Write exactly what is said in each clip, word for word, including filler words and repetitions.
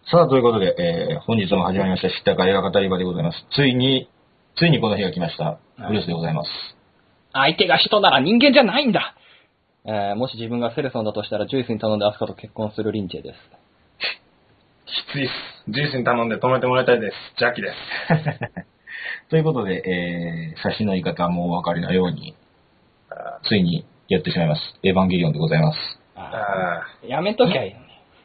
さあ、ということで、えー、本日も始まりました、知ったか映画語り場でございます。ついに、ついにこの日が来ました。ブルースでございます。 相手が人なら人間じゃないんだ、えー、もし自分がセレソンだとしたら、ジュイスに頼んでアスカと結婚するリンチェです。 きついっす。ジュイスに頼んで止めてもらいたいです。ジャッキです。 ということで、えー、写真の言い方はもうお分かりのように、ついにやってしまいます。エヴァンゲリオンでございます。 ああやめときゃいいのに。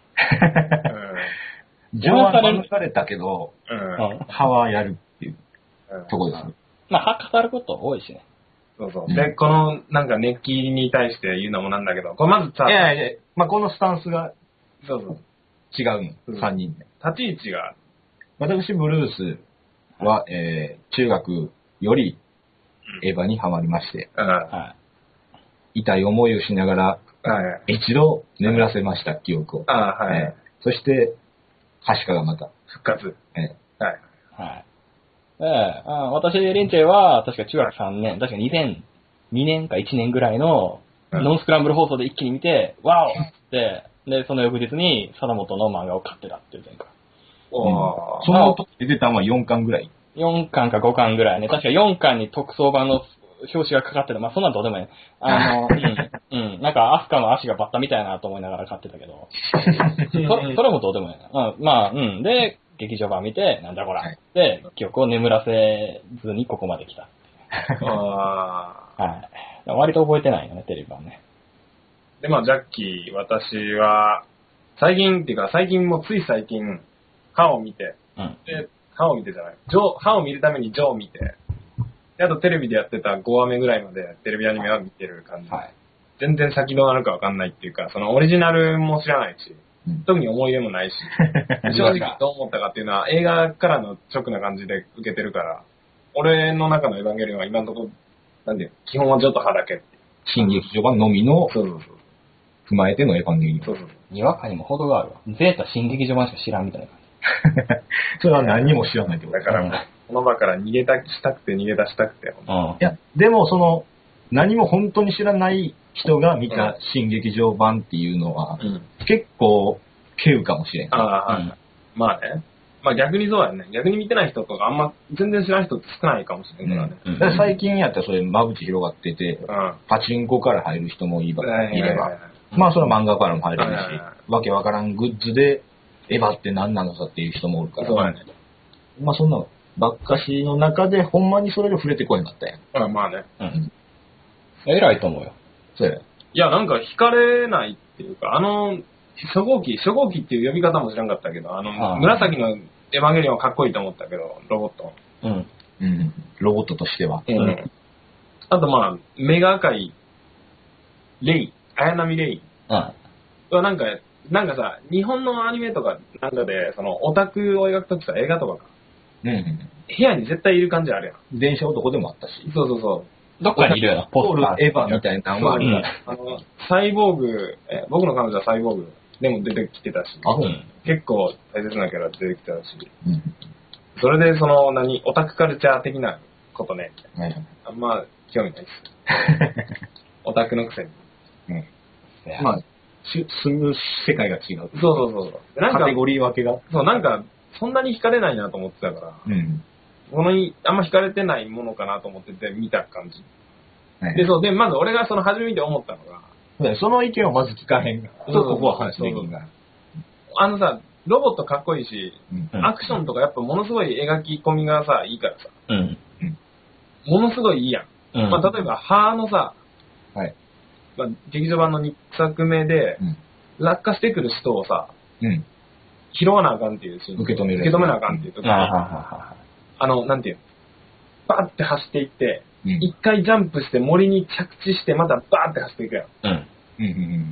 上は免れたけど、 うん、 歯はやるっていうところですね。 まあ、歯語ること多いしね。 そうそう。うん、で、この、なんか熱気に対して言うのもなんだけど、これまずさ、 いやいやいや、まあ、このスタンスが、 そうそう。 違うの、さんにんで。 立ち位置が。 私、ブルースは、はい、えー、中学よりエヴァにハマりまして、 うんはい、 痛い思いをしながら、はい、一度眠らせました、はい、記憶を。 あはいえー、そして、ハシカがまた。 復活。 えー、 はい。 はい。ええー、私、リンチェは、確か中学さんねん、確かにせんにねんかいちねんぐらいの、ノンスクランブル放送で一気に見て、うん、ワオって、で、その翌日に、貞本の漫画を買ってたっていう前回。 うん、その時出てたのはよんかんぐらい ? よん 巻かごかんぐらいね。確かよんかんに特装版の表紙がかかってた。まあ、そんなんどうでもいい。あの、うん、うん。なんか、アスカの足がバッタみたいなと思いながら買ってたけど。そ, それもどうでもいいな。うん、まあ、うん。で、劇場版見て、なんだこら。はい、で、記憶を眠らせずにここまで来た。あはい。割と覚えてないよね、テレビ版ね。 で、まあ、ジャッキー、私は、最近っていうか、最近もつい最近、歯を見て、うん、で、歯を見てじゃない、ジョー、歯を見るためにジョーを見て、であとテレビでやってたごわめぐらいまでテレビアニメは見てる感じ。はい、全然先どうなるかわかんないっていうか、そのオリジナルも知らないし、うん、特に思い出もないし、正直どう思ったかっていうのは映画からの直な感じで受けてるから、俺の中のエヴァンゲリオンは今のところ、なんで、基本はちょっと歯だけっていう。 新劇場版のみの、そうそうそう。踏まえてのエヴァンゲリオン。 そうそうそう。にわかにも程があるわ。ゼータ新劇場版しか知らんみたいな感じ。 それは何にも知らないってことだから、うん、この場から逃げたしたくて逃げ出したくて。 うん、いや、でもその、何も本当に知らない人が見た新劇場版っていうのは、うん、結構、稀有かもしれん。 ああ、うん、まあね。まあ逆にそうだよね。逆に見てない人とかあんま全然知らない人って少ないかもしれんからね。 うんうん、だから最近やったらそれ間口広がってて、うん、パチンコから入る人もいれば、いればまあそれは漫画からも入れるし、わけわからんグッズで、エヴァって何なのかっていう人もおるから。そうね。まあそんな、ばっかしの中でほんまにそれで触れてこいなかったやん。 ああまあね。うん。 偉いと思うよ。 そうや。いや、なんか惹かれないっていうか、あの、初号機、初号機っていう呼び方も知らんかったけど、あの、あ紫のエヴァンゲリオンはかっこいいと思ったけど、ロボット。 うん。うん。ロボットとしては。 うん。あとまあ、目が赤い、レイ、綾波レイ。うん。はなんか、なんかさ、日本のアニメとかなんかで、そのオタクを描くときさ、映画とかか。うん。部屋に絶対いる感じあるやん。 電車男でもあったし。 そうそうそう。 どっかにいるよな。 ポール、エヴァみたいなのもあるから。 あの、サイボーグ、え、僕の彼女はサイボーグでも出てきてたし。あ、うん。結構大切なキャラ出てきてたし。うん。それでその、何、オタクカルチャー的なことね。はい。あんま興味ないっす。オタクのくせに。うん。 まあ、住む世界が違う。 そうそうそうそう。 なんかカテゴリー分けが。 そう、なんか、そんなに惹かれないなと思ってたから、うん。このに、あんま惹かれてないものかなと思ってて見た感じ。はい、で、そう、で、まず俺がその初め見て思ったのが、 その意見をまず聞かへんが。そう、ここは話できんが。 あのさ、ロボットかっこいいし、うん、アクションとかやっぱものすごい描き込みがさ、いいからさ、うん。ものすごいいいやん。うん、まあ、例えば、歯のさ、はい。まあ、劇場版のにさくめで、うん、落下してくる人をさ、うん、拾わなあかんっていうシーン。 受け止める。 受け止めなあかんっていう時に、あ, あの、なんていうの、バーって走っていって、一、うん、回ジャンプして森に着地して、またバーって走っていくやん。うん。うんうんうん、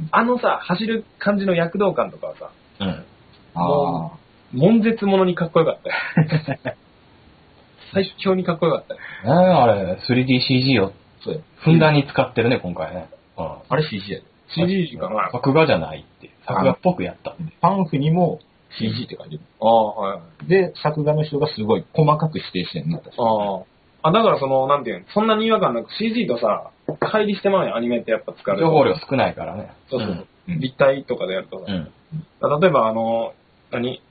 あのさ、走る感じの躍動感とかはさ、うん、もう、悶絶ものにかっこよかったよ。最強にかっこよかったよ。 えー、あれ、スリーディーシージー を、ふんだんに使ってるね、今回ね。 うん、あれ シージー やで。 シージー かな。 作画じゃないって。作画っぽくやった。 パンフにも シージー って書いてる。 ああ、はい。 で、作画の人がすごい細かく指定してんの。 ああ。あ、だからその、なんていうの、そんなに違和感なく シージー とさ、乖離してまうやん、アニメってやっぱ使う。 情報量少ないからね。 そうそう。うん、立体とかでやるとさ。うん、例えばあの、何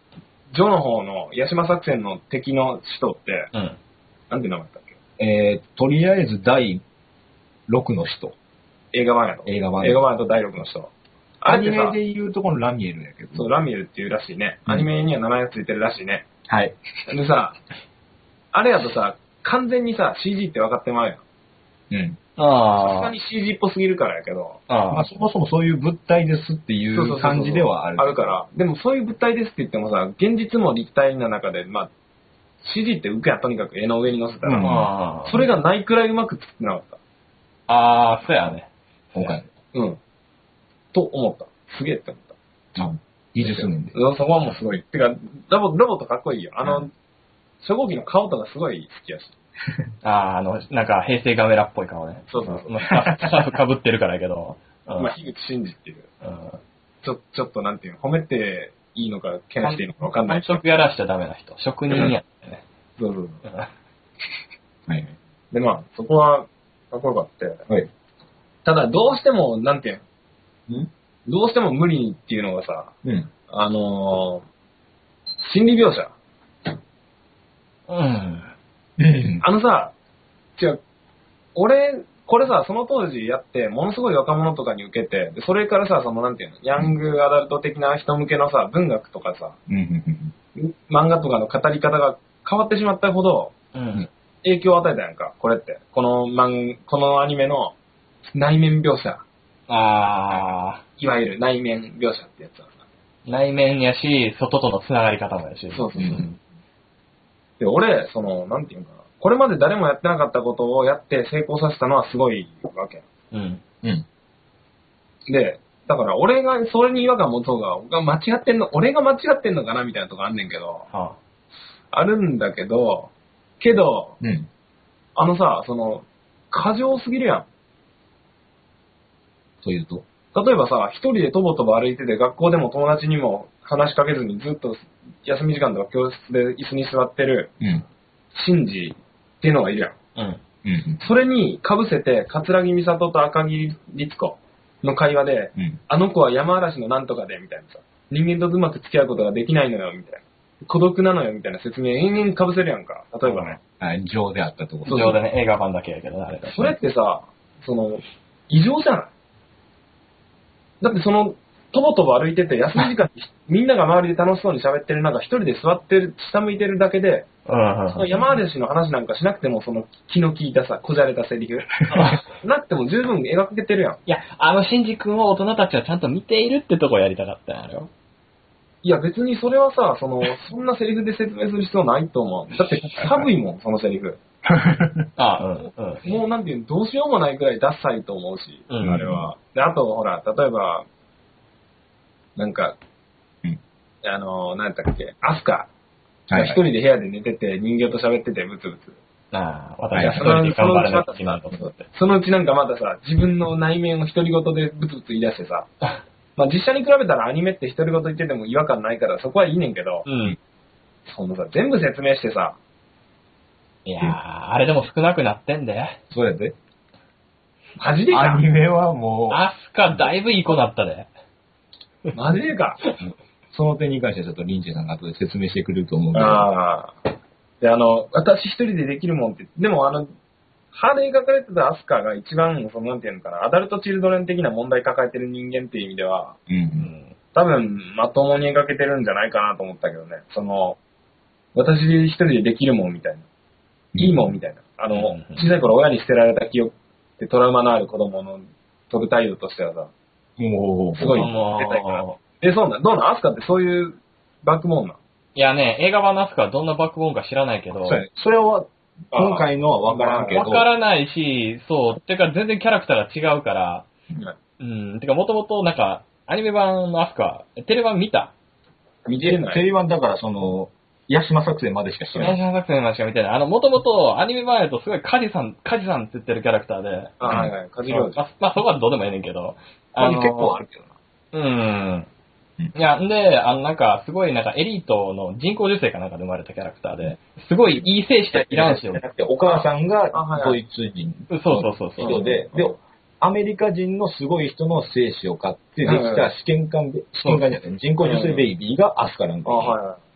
ジョの方の八島作戦の敵の人って、うん、なんて名前だったっけ？えー、とりあえずだいろくの人。 映画版やと。 映画版。 映画版やとだいろくの人。 アニメで言うとこのラミエルやけど。 そう、ラミエルっていうらしいね。アニメには名前がついてるらしいね。 はい。 でさ、あれやとさ、完全にさ、シージー って分かってまうよ。うん。ああ。さすがに シージー っぽすぎるからやけど。 ああ。まあそもそもそういう物体ですっていう感じではある。 あるから。でもそういう物体ですって言ってもさ、現実も立体な中で、まあ、シージー って浮くやん、とにかく絵の上に載せたら。うん、それがないくらいうまく作ってなかった。 ああ、そうやね。 今回。うん。と思った。すげえって思った。 うん。技術面で。 そこはもうすごい。てか、ロボ、ロボットかっこいいよ。あの、うん、初号機の顔とかすごい好きやし。 ああ、あの、なんか平成ガメラっぽい顔ね。 そうそうそう。 スカーフかぶってるからやけど。 うん、まあ、樋口真嗣っていう。うん、ちょ、ちょっとなんていうの、褒めていいのか、けなしていいのかわかんない。 本職やらしちゃダメな人。職人やってね。 そうそうそう。はい。で、まあ、そこは、かっこよかった。はい。ただ、どうしても、なんていうの、んどうしても無理っていうのがさ、うん、あのー、心理描写。うん。うん、あのさ、違う、俺、これさ、その当時やって、ものすごい若者とかに受けて、でそれからさ、そのなんていうの、ヤングアダルト的な人向けのさ、文学とかさ、うん、漫画とかの語り方が変わってしまったほど、うん、影響を与えたやんか、これって。この漫、このアニメの内面描写。ああ。いわゆる内面描写ってやつだ。 内面やし、外とのつながり方もやし。 そうそうそう。うん、で、俺、その、なんていうかな。これまで誰もやってなかったことをやって成功させたのはすごいわけ。うん。うん。で、だから俺がそれに違和感持つ方が、俺が間違ってんの、俺が間違ってんのかなみたいなとこあんねんけど。はあ、あるんだけど、けど、うん、あのさ、その、過剰すぎるやん。 というと例えばさ、一人でとぼとぼ歩いてて、学校でも友達にも話しかけずにずっと休み時間とか教室で椅子に座ってる、うん、シンジっていうのがいるやん。うんうん、それに被せて、桂木美里と赤木律子の会話で、うん、あの子は山嵐のなんとかで、みたいなさ、人間とうまく付き合うことができないのよ、みたいな。孤独なのよ、みたいな説明延々被せるやんか。例えばね。 はい、情であったところ。情でね、映画版だけやけどね、あれ。 それってさ、その、異常じゃない？だってその、とぼとぼ歩いてて、休み時間にみんなが周りで楽しそうに喋ってる中、一人で座ってる、下向いてるだけで、その山嵐の話なんかしなくても、その気の利いたさ、こじゃれたセリフ。なくても十分描けてるやん。いや、あのシンジ君を大人たちはちゃんと見ているってとこやりたかったんやろ。 いや、別にそれはさ、その、そんなセリフで説明する必要ないと思う。だって、寒いもん、そのセリフ。ああ、うん、うん。もうなんていうの、どうしようもないくらいダッサいと思うし、うん、あれは。で、あと、ほら、例えば、なんか、うん、あの、なんだっけ、アスカが一人で部屋で寝てて、人形と喋ってて、ブツブツ。ああ、私は一人で頑張らなきゃいけないと思って。そのうちなんかまたさ、自分の内面を独り言でブツブツ言い出してさ、まあ実写に比べたらアニメって独り言言ってても違和感ないからそこはいいねんけど、うん、そのさ、全部説明してさ、 いやー、あれでも少なくなってんで。 そうやで。マジでか？ アニメはもう。 アスカだいぶいい子だったで。 マジでか？ その点に関してはちょっとリンチェさんが後で説明してくれると思うんで。 ああ。で、あの、私一人でできるもんって、でもあの、歯で描かれてたアスカが一番、そのなんていうのかな、アダルトチルドレン的な問題抱えてる人間っていう意味では、うんうん、多分まともに描けてるんじゃないかなと思ったけどね。その、私一人でできるもんみたいな。いいもんみたいな。あの、うんうん、小さい頃親に捨てられた記憶ってトラウマのある子供の飛ぶ態度としてはさ、もう、すごい出たいから。え、そうなん、どうなん？アスカってそういうバックボーンなん？ いやね、映画版のアスカはどんなバックボーンか知らないけど、 それ、それは、今回のは分からんけど。 分からないし、そう、てか全然キャラクターが違うから、うん、うん、てかもともとなんか、アニメ版のアスカ、テレ版見た？ 見てない。テレ版だからその、八島作戦までしか知らない。 八島作戦までしか見てない。あの、もともとアニメ版やとすごいカジさん、カジさんって言ってるキャラクターで。 あ、はいはい、カジロージ。 まあ、まあ、そこはどうでもいいねんけど。 あの、結構あるけどな。 うん。いや、んで、あの、なんか、すごい、なんか、エリートの人工授精かなんかで生まれたキャラクターで、すごいいい精子といらんしよ。 お母さんがドイツ人の人で、で、アメリカ人のすごい人の精子を買ってできた試験管、試験管じゃない、人工授精ベイビーがアスカなんだ。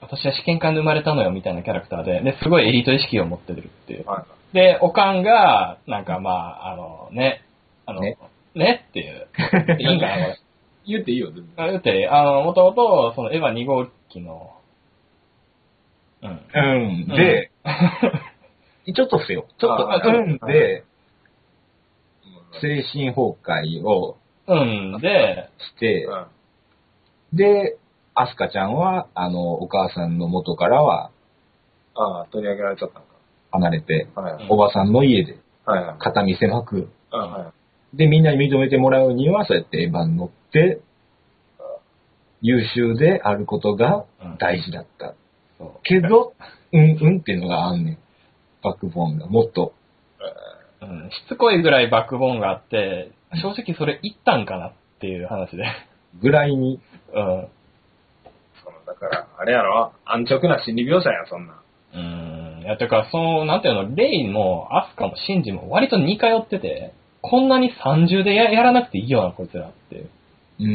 私は試験官で生まれたのよみたいなキャラクターで、で、すごいエリート意識を持ってるっていう。はい、で、おかんが、なんかまあ、あの、ね、あの、ね、ねっていう。いいんかな、これ。 言っていいよ、全然。 言っていい。あの、もともと、そのエヴァに号機の、 うん。うん。で、うん、ちょっと伏せよ。ちょっと、うんで、精神崩壊を、 うんで、 して、うん、で、アスカちゃんは、あの、お母さんの元からは、 ああ、取り上げられちゃったのか。 離れて、はいはい、おばさんの家で、肩身狭く、はいはい、で、みんなに認めてもらうには、そうやってエヴァに乗って、優秀であることが大事だった。うん、けど、うんうんっていうのがあんねん。バックボーンが、もっと。 うん、しつこいぐらいバックボーンがあって、正直それいったんかなっていう話で。 ぐらいに。 うん。 その、だから、あれやろ、安直な心理描写や、そんな。 うん。いや、てか、その、なんていうの、レイも、アスカもシンジも割と似通ってて、こんなに三重で や, やらなくていいよな、こいつらって。 うんうん。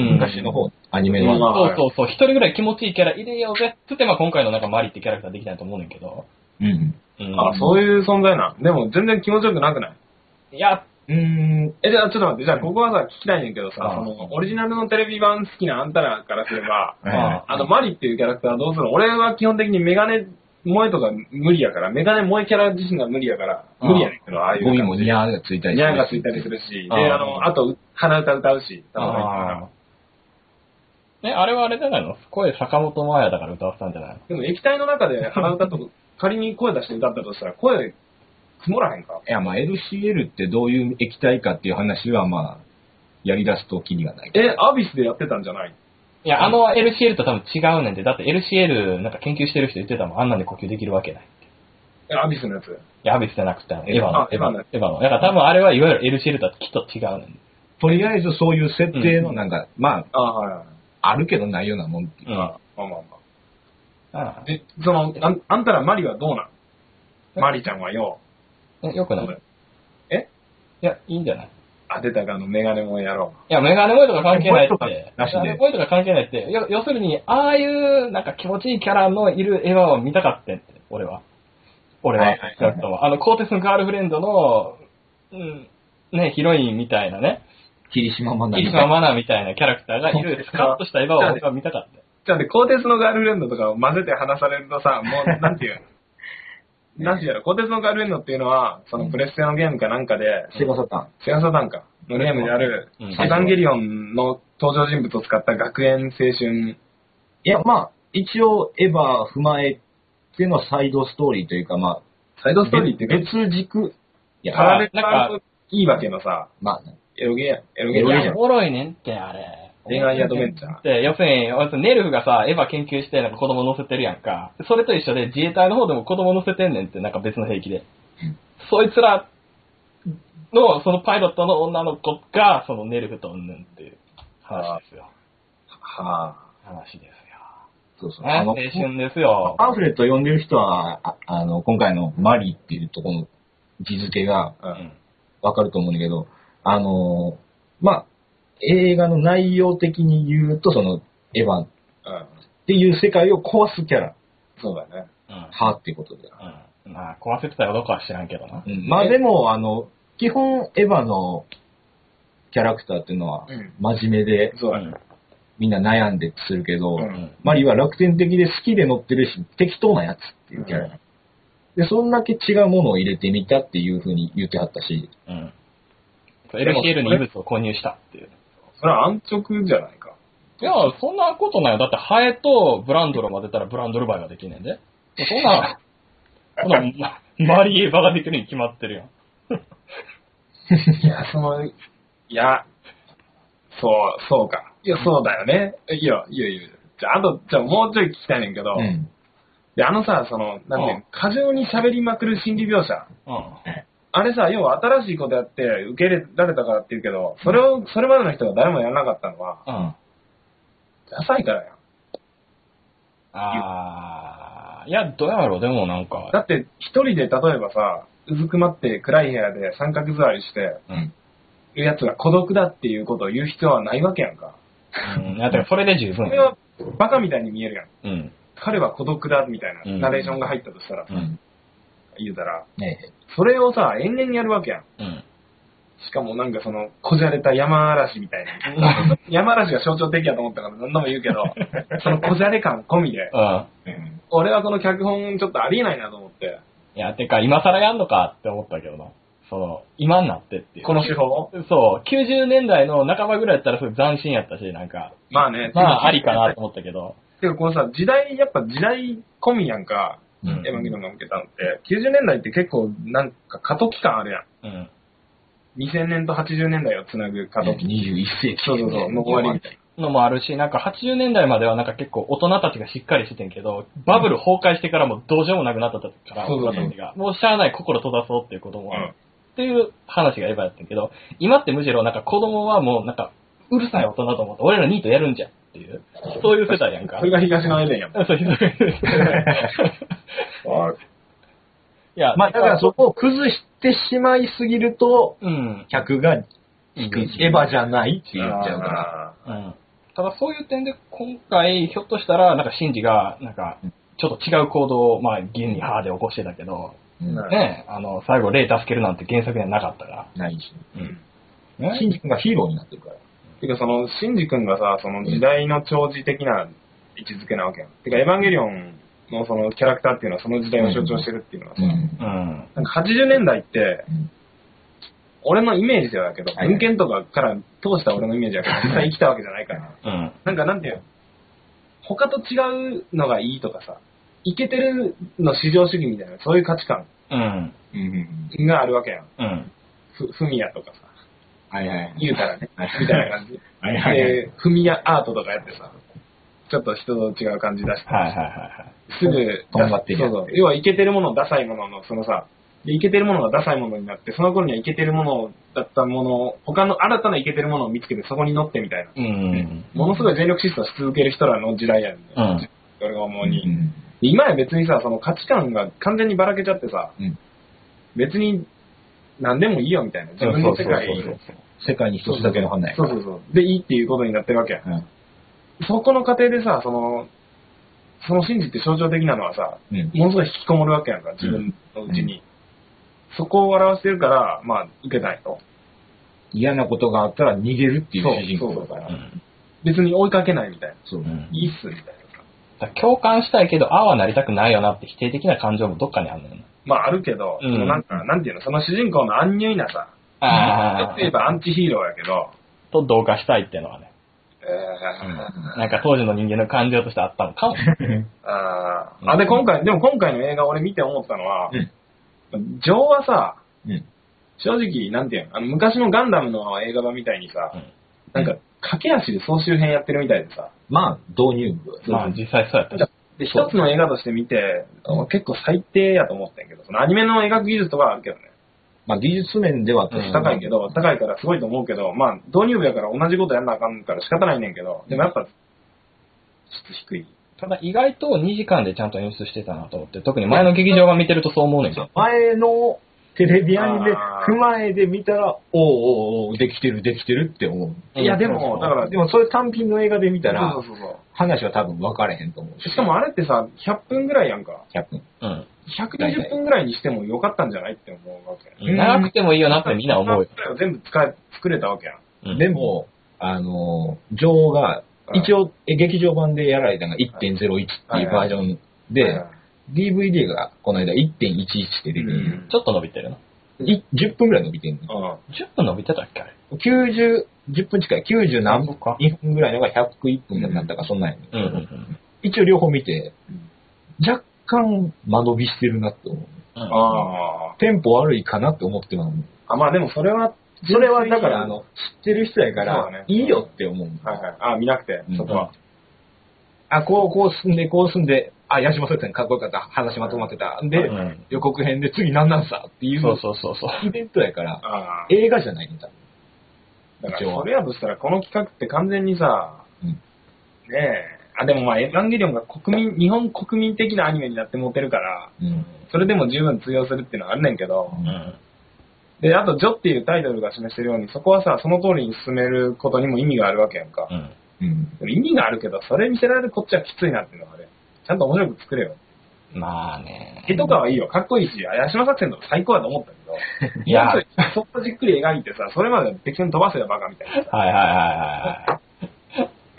昔の方、アニメの。 そうそうそう、一人ぐらい気持ちいいキャラ入れようぜってって、まあ今回のなんかマリってキャラクターできないと思うねんけど。 うん。 うん、あ、そういう存在な。でも全然気持ちよくなくない？ いや、 うーん。え、じゃあちょっと待って、じゃあここはさ、聞きたいねんけどさ、その、オリジナルのテレビ版好きなあんたらからすれば、あの、マリっていうキャラクターはどうするの？俺は基本的にメガネ萌えとか無理やから、メガネ萌えキャラ自身が無理やから、無理やねんけど、ああいう。 ゴミもニャーがついたりするし。ニャーがついたりするし、で、あの、あと、鼻歌歌うし、多分あえ、あれはあれじゃないの？声坂本真綾だから歌わせたんじゃないの？ でも液体の中で鼻歌と仮に声出して歌ったとしたら、声、曇らへんか？ いや、まあ エルシーエル ってどういう液体かっていう話は、まあ、やり出すとキリがない。 え、アビスでやってたんじゃない？ いや、あの エルシーエル と多分違うねんで、だって エルシーエル なんか研究してる人言ってたもん、あんなんで呼吸できるわけない。 え、アビスのやつ？いや、アビスじゃなくて、エヴァの、エヴァの、エヴァの。だから多分あれはいわゆる エルシーエル とはきっと違うねん。 とりあえずそういう設定のなんか、うん、まあ、 あ、はいはい、 あるけどないようなもんっていうか。 うん、まあまあまあ。ああで、その、あん、あんたらマリはどうなん？マリちゃんはよ。 え、よくない？え？いや、いいんじゃない？ あ、出たか、あの、メガネもやろう。いや、メガネ萌えとか関係ないって。メガネ萌えとか関係ないって。要するに、ああいう、なんか気持ちいいキャラのいるエヴァを見たかったって、俺は。俺は。はいはいはいはい、あの、コーテスのガールフレンドの、うん、ね、ヒロインみたいなね。 霧島マナ霧島マナみたいなキャラクターがいる、スカッとしたエヴァを僕は見たかった。 じゃあね、コーテスのガールフレンドとかを混ぜて話されるとさ、もう、なんていうなんていうの、コーテスのガールフレンドっていうのは、そのプレステのゲームかなんかで、 セガサタン。 セガサタンか。のゲームである、エヴァンゲリオンの登場人物を使った学園青春。 いや、まあ、一応、エヴァ踏まえてのサイドストーリーというか、まあ、 サイドストーリーって別軸。 いや、パラレルなんか、いいわけのさ、 まあね。 エロゲーや。エロゲーじゃん。おもろいねんって、あれ。 恋愛アドベンチャー。 で、要するに、ネルフがさ、エヴァ研究して、なんか子供乗せてるやんか。それと一緒で自衛隊の方でも子供乗せてんねんって、なんか別の兵器で。そいつらの、そのパイロットの女の子が、そのネルフとんねんっていう話ですよ。 はぁ、あ。話ですよ。 そうそう。 あの、青春ですよ。 パンフレット読んでる人は、あ, あの、今回のマリっていうところの字付けが、わかると思うんだけど、あの、まあ、映画の内容的に言うと、その、エヴァっていう世界を壊すキャラ。 そうだね。 はっていうことで。 うん。まあ、壊せてたかどうかは知らんけどな。 うん、まあでも、あの、基本、エヴァのキャラクターっていうのは、真面目で、 そうだね。 みんな悩んでするけど、うん、マリは楽天的で好きで乗ってるし、適当なやつっていうキャラ。うん、で、そんだけ違うものを入れてみたっていうふうに言ってはったし。 うん。エルシーエル に異物を購入したっていう。 それは安直じゃないか。 いや、そんなことないよ。だって、ハエとブランドル混ぜたらブランドルバイができんねんで。そんな、そんな、マリエヴァができるに決まってるやん。 いや、その、いや、そう、そうか。いや、そうだよね。いや、いやいや。じゃあ、あと、じゃあもうちょい聞きたいねんけど、うん、で、あのさ、その、なんていうの、過剰に喋りまくる心理描写。うん、あれさ、要は新しいことやって受け入れられたからって言うけど、それを、それまでの人が誰もやらなかったのは、うん、ダサいからやん。 あー、いや、どうやろう、でもなんか。 だって、一人で例えばさ、うずくまって暗い部屋で三角座りして、うん、いうやつが孤独だっていうことを言う必要はないわけやんか。 うん、だからそれで十分。 それはバカみたいに見えるやん。 うん。 彼は孤独だみたいなナレーションが入ったとしたらさ、うん、言うたら、 ね、 それをさ、延々にやるわけやん。 うん、 しかもなんかその、こじゃれた山嵐みたいな。山嵐が象徴的やと思ったから何度も言うけど、そのこじゃれ感込みで、 うん、 俺はこの脚本ちょっとありえないなと思って。 いや、てか今更やんのかって思ったけどな。その、今になってっていう。 この手法そう、きゅうじゅうねんだいの半ばぐらいやったらすごい斬新やったし、なんか。 まあね。 まあ、ありかなと思ったけど。 てかこのさ、時代、やっぱ時代込みやんか、うん、エヴァンゲリオンが受けたのって、きゅうじゅうねんだいって結構なんか過渡期間あるやん。うん。にせんねんとはちじゅうねんだいをつなぐ過渡期。 にじゅういっせいき。 そうそうそう、の終わりみたいな。のもあるし、なんかはちじゅうねんだいまではなんか結構大人たちがしっかりしててんけど、バブル崩壊してからもどうしようもなくなった時から、大人たちが、もうしゃあない心閉ざそうっていうこともある。うんっていう話がエヴァやってんけど、今ってむしろなんか子供はもうなんか、うるさい大人と思って、俺らニートやるんじゃんっていう、そういう世代やんか。 それが東のエデンやん。 そう、東のエデン。 いや、まあだからそこを崩してしまいすぎると、 うん、 客が引く、エヴァじゃないって言っちゃうから。 うん。ただそういう点で今回、ひょっとしたら、なんかシンジが、なんか、ちょっと違う行動を、まあ、現に母で起こしてたけど、うん、ねあの、最後、霊助けるなんて原作にはなかったから。 ないし。うん。シンジ君がヒーローになってるから。 てか、その、シンジ君がさ、その時代の寵児的な位置づけなわけやん。てか、エヴァンゲリオンのそのキャラクターっていうのはその時代を象徴してるっていうのはさ、うん。うん、なんかはちじゅうねんだいって、うん、俺のイメージではだけど、文献とかから通した俺のイメージだけど、実際生きたわけじゃないから。うん。なんか、なんていうの、他と違うのがいいとかさ、イケてるの至上主義みたいな、そういう価値観があるわけやん。うん。ふ、ふみやとかさ。 はいはい。 言うたらね。みたいな感じ。はいはい。で、ふみやアートとかやってさ、ちょっと人と違う感じ出して。 はいはいはいはい。 すぐ、 とんがってる。 そうそう。要はイケてるもの、ダサいものの、そのさ、イケてるものがダサいものになって、その頃にはイケてるものだったものを、他の新たなイケてるものを見つけてそこに乗ってみたいな。うん。ものすごい全力疾走し続ける人らの時代やんね。うん。俺が思うに。うん今や別にさ、その価値観が完全にばらけちゃってさ、うん、別に何でもいいよみたいな。自分の世界、 世界に一つだけの花やから。そうそうそう。で、いいっていうことになってるわけや。うん、そこの過程でさ、その、その真実って象徴的なのはさ、うん、ものすごい引きこもるわけやんか、自分のうちに。うん、そこを表してるから、まあ、受けたいと。 嫌なことがあったら逃げるっていう主人公だから。 うん、別に追いかけないみたいな。そう、うん、いいっすみたいな。 共感したいけど、ああはなりたくないよなって否定的な感情もどっかにあるのよな。 まああるけど、うん、なんか、なんていうの、その主人公の安入なさ、ああ。例えばアンチヒーローやけど、 と同化したいっていうのはね。えー、うん、なんか当時の人間の感情としてあったのかも。 ああ、で、今回、でも今回の映画俺見て思ったのは、うん、ジョーはさ、うん、正直、なんていうの、あの昔のガンダムの映画版みたいにさ、うん、なんか、駆け足で総集編やってるみたいでさ。 まあ、導入部。 まあ、実際そうやったし。 で、一つの映画として見て、結構最低やと思ってんけど、そのアニメの描く技術とかはあるけどね。 まあ、技術面では高いけど、高いからすごいと思うけど、まあ、導入部やから同じことやんなあかんから仕方ないねんけど、でもやっぱ、質低い。 ただ意外とにじかんでちゃんと演出してたなと思って、特に前の劇場版見てるとそう思うねんけど。 前のテレビアニメ踏まえで見たら、おーおーおーできてるできてるって思う。 いやでも、だから、 でもそれ単品の映画で見たら、そうそうそう話は多分分かれへんと思うし。 しかもあれってさ、ひゃっぷんぐらいやんか。 ひゃっぷん。うん。 ひゃくにじゅっぷんぐらいにしてもよかったんじゃないって思うわけ。 長くてもいいよなってみんな思うよ。 全部使え、作れたわけやん。 うん、でも、あの、女王が、一応、劇場版でやられたのが いってんゼロいち っていうバージョンで、ディーブイディー がこの間 いってんいちいち って出てる。 ちょっと伸びてるな。 じゅっぷんぐらい伸びてんの。 じゅっぷん伸びてたっけあれ。 きゅうじゅう、じゅっぷん近い、きゅうじゅう何分かにふんぐらいのがひゃくいっぷんになったか、そんなんやね、うんうんうん。一応両方見て、若干間延びしてるなって思う。うん、ああ。テンポ悪いかなって思ってます。 あ、まあでもそれは、 それはだから、あの、知ってる人やから、ね、いいよって思う。 はいはい。あ、見なくて、そこは。 あ、こう、こう進んで、こう進んで、あ、八島そうやったかっこよかった。話まとまってた。で、うん、予告編で次なんなんさっていう。 そうそうそうそう。 イベントやから、映画じゃないんだ。 だから、それやとしたら、この企画って完全にさ、うん、ねえ、あ、でもまあ、エヴァンゲリオンが国民、日本国民的なアニメになって持ってるから、うん、それでも十分通用するっていうのはあるねんけど、うん、で、あと、ジョっていうタイトルが示してるように、そこはさ、その通りに進めることにも意味があるわけやんか。うんうん、意味があるけど、それ見せられるこっちはきついなっていうのがある。 ちゃんと面白く作れよ。 まあね。 絵とかはいいよ。かっこいいし、八島作戦とか最高だと思ったけど。いや、そっとじっくり描いてさ、それまで適当に飛ばせよバカみたいな。 はいはいはいはい。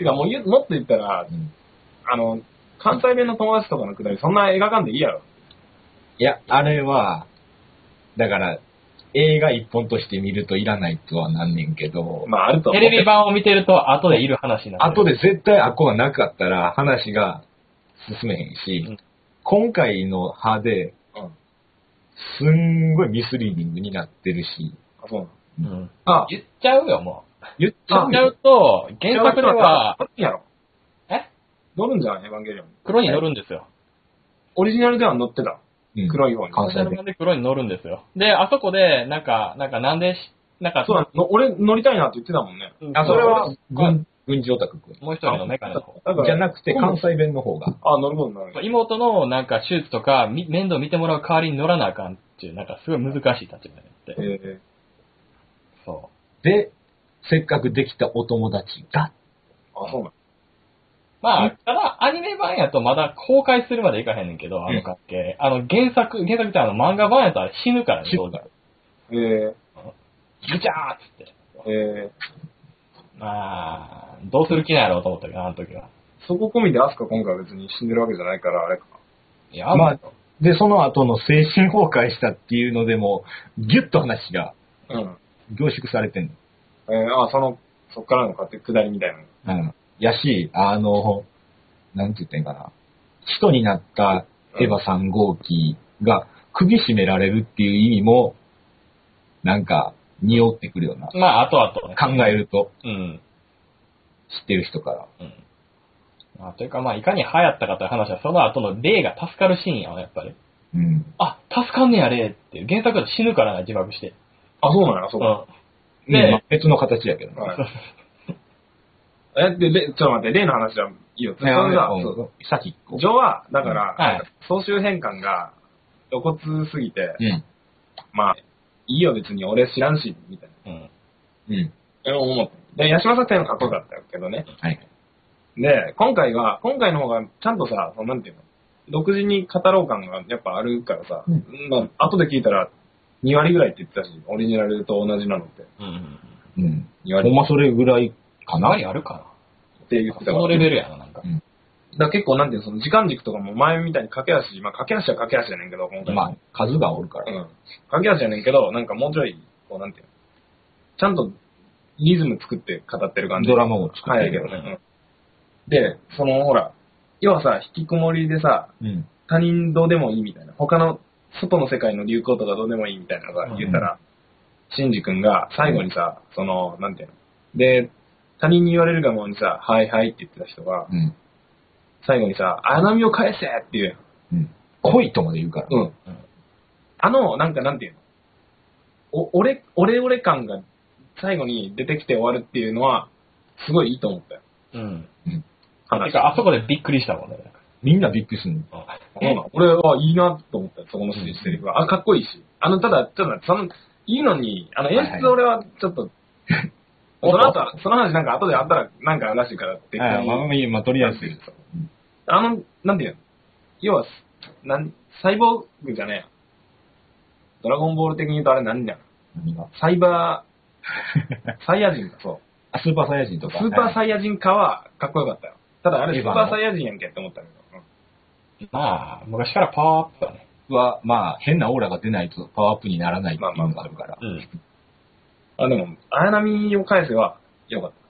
てかもう言う、もっと言ったら、うん、あの、関西弁の友達とかのくだりそんな描かんでいいやろ。 いや、あれは、だから、映画一本として見るといらないとはなんねんけど、 まああるとテレビ版を見てると後でいる話になる。 後で絶対あっこがなかったら話が進めへんし、うん、今回の派で、すんごいミスリーディングになってるし。 あ、そうなの、うん、あ、言っちゃうよ、もう。 言っちゃう言っちゃうと、原作では、え乗るんじゃん、エヴァンゲリオン。 黒に乗るんですよ。 オリジナルでは乗ってた。うん、黒い方に。 関西弁で黒に乗るんですよ。で、あそこで、なんか、なんかなんでし、なんか、 そうの俺乗りたいなって言ってたもんね。 うん、あ、それは、軍、軍事オタク君。 もう一人のメカネの方。 じゃなくて関西弁の方が。 あ、なるほど、なるほど。 妹のなんか手術とか、面倒見てもらう代わりに乗らなあかんっていう、なんかすごい難しい立場になって。 えー、 そう。 で、せっかくできたお友達が。 あ、そうなの。 まあ、ただ、アニメ版やとまだ公開するまでいかへんねんけど、あの関係。うん、あの、原作、原作ってあの、漫画版やと死ぬからね、当然。 えー。 ぐちゃーっつって。 えー。まあ、どうする気なんやろうと思ったけど、あの時は。 そこ込みでアスカ今回は別に死んでるわけじゃないから、あれか。 いや、 まあ、で、その後の精神崩壊したっていうのでも、ギュッと話が、うん。凝縮されてんの。 えー、あ、その、そっからの下りみたいなの。うん。やし、あの、なんて言ってんかな。使徒になったエヴァさん号機が首絞められるっていう意味も、なんか、匂ってくるような。 まあ、あとあと、ね。 考えると。 うん。 知ってる人から。 うん。まあ、というかまあ、いかに流行ったかという話は、その後の霊が助かるシーンやわ、やっぱり。 うん。 あ、助かんねや、霊っていう。原作だと死ぬからな、自爆して。 あ、そうなのそうか。 うん。で、まあ、別の形やけどね。 はいえ、で、ちょっと待って、例の話はいいよ。それが、 さっき。 ジョは、だから、はい、総集変換が露骨すぎて、うん、まあ、いいよ別に俺知らんし、みたいな。うん。うん。え、思って。で、八島作戦のかっこよかったけどね。はい。で、今回は、今回の方がちゃんとさ、そのなんていうの、独自に語ろう感がやっぱあるからさ、うん、まあ、後で聞いたらに割ぐらいって言ってたし、オリジナルと同じなのって。うん。 うん。に割。ほんまそれぐらいかな。 何あるかなって言ってたから。 そのレベルやな、なんか。うん、 だから結構なんていうの、その時間軸とかも前みたいに駆け足、まあ駆け足は駆け足やねんけど、今回。 まあ、数がおるから。 うん。駆け足やねんけど、なんかもうちょい、こうなんていうの、ちゃんとリズム作って語ってる感じ。 ドラマを作ってるけどね。うん。で、そのほら、要はさ、引きこもりでさ、うん、他人どうでもいいみたいな、他の外の世界の流行とかどうでもいいみたいなのが言ったら、シンジ君が最後にさ、その、なんていうの、で、他人に言われるがままにさ、はいはいって言ってた人が、うん、最後にさ、あなみを返せって言う。 うん。恋とまで言うから。 うん。あの、なんかなんていうの、お、俺、俺俺感が最後に出てきて終わるっていうのは、すごいいいと思ったよ。うん。うん。 てか、あそこでびっくりしたもんね。 みんなびっくりするの。 あ、そうな。俺は、いいなと思ったよ、そこのセリフは。あ、かっこいいし。あの、ただ、ただ、その、いいのに、あの、演出俺はちょっと、その後、その話なんか後であったらなんからしいからって。 はい、まあ、まあ、とりあえず。 あの、なんていうの、要は、なん、サイボーグじゃねえよ。ドラゴンボール的に言うとあれ何だよ。何がサイバー、サイヤ人か、そう。 あ、スーパーサイヤ人とか。 スーパーサイヤ人化はかっこよかったよ。ただあれスーパーサイヤ人やんけって思ったけど。 うん、まあ、昔からパワーアップだね。 は、まあ、変なオーラが出ないとパワーアップにならないっていうのがあるから。まあまあまあ、うん。 あ、でも、綾波を返せばよかった。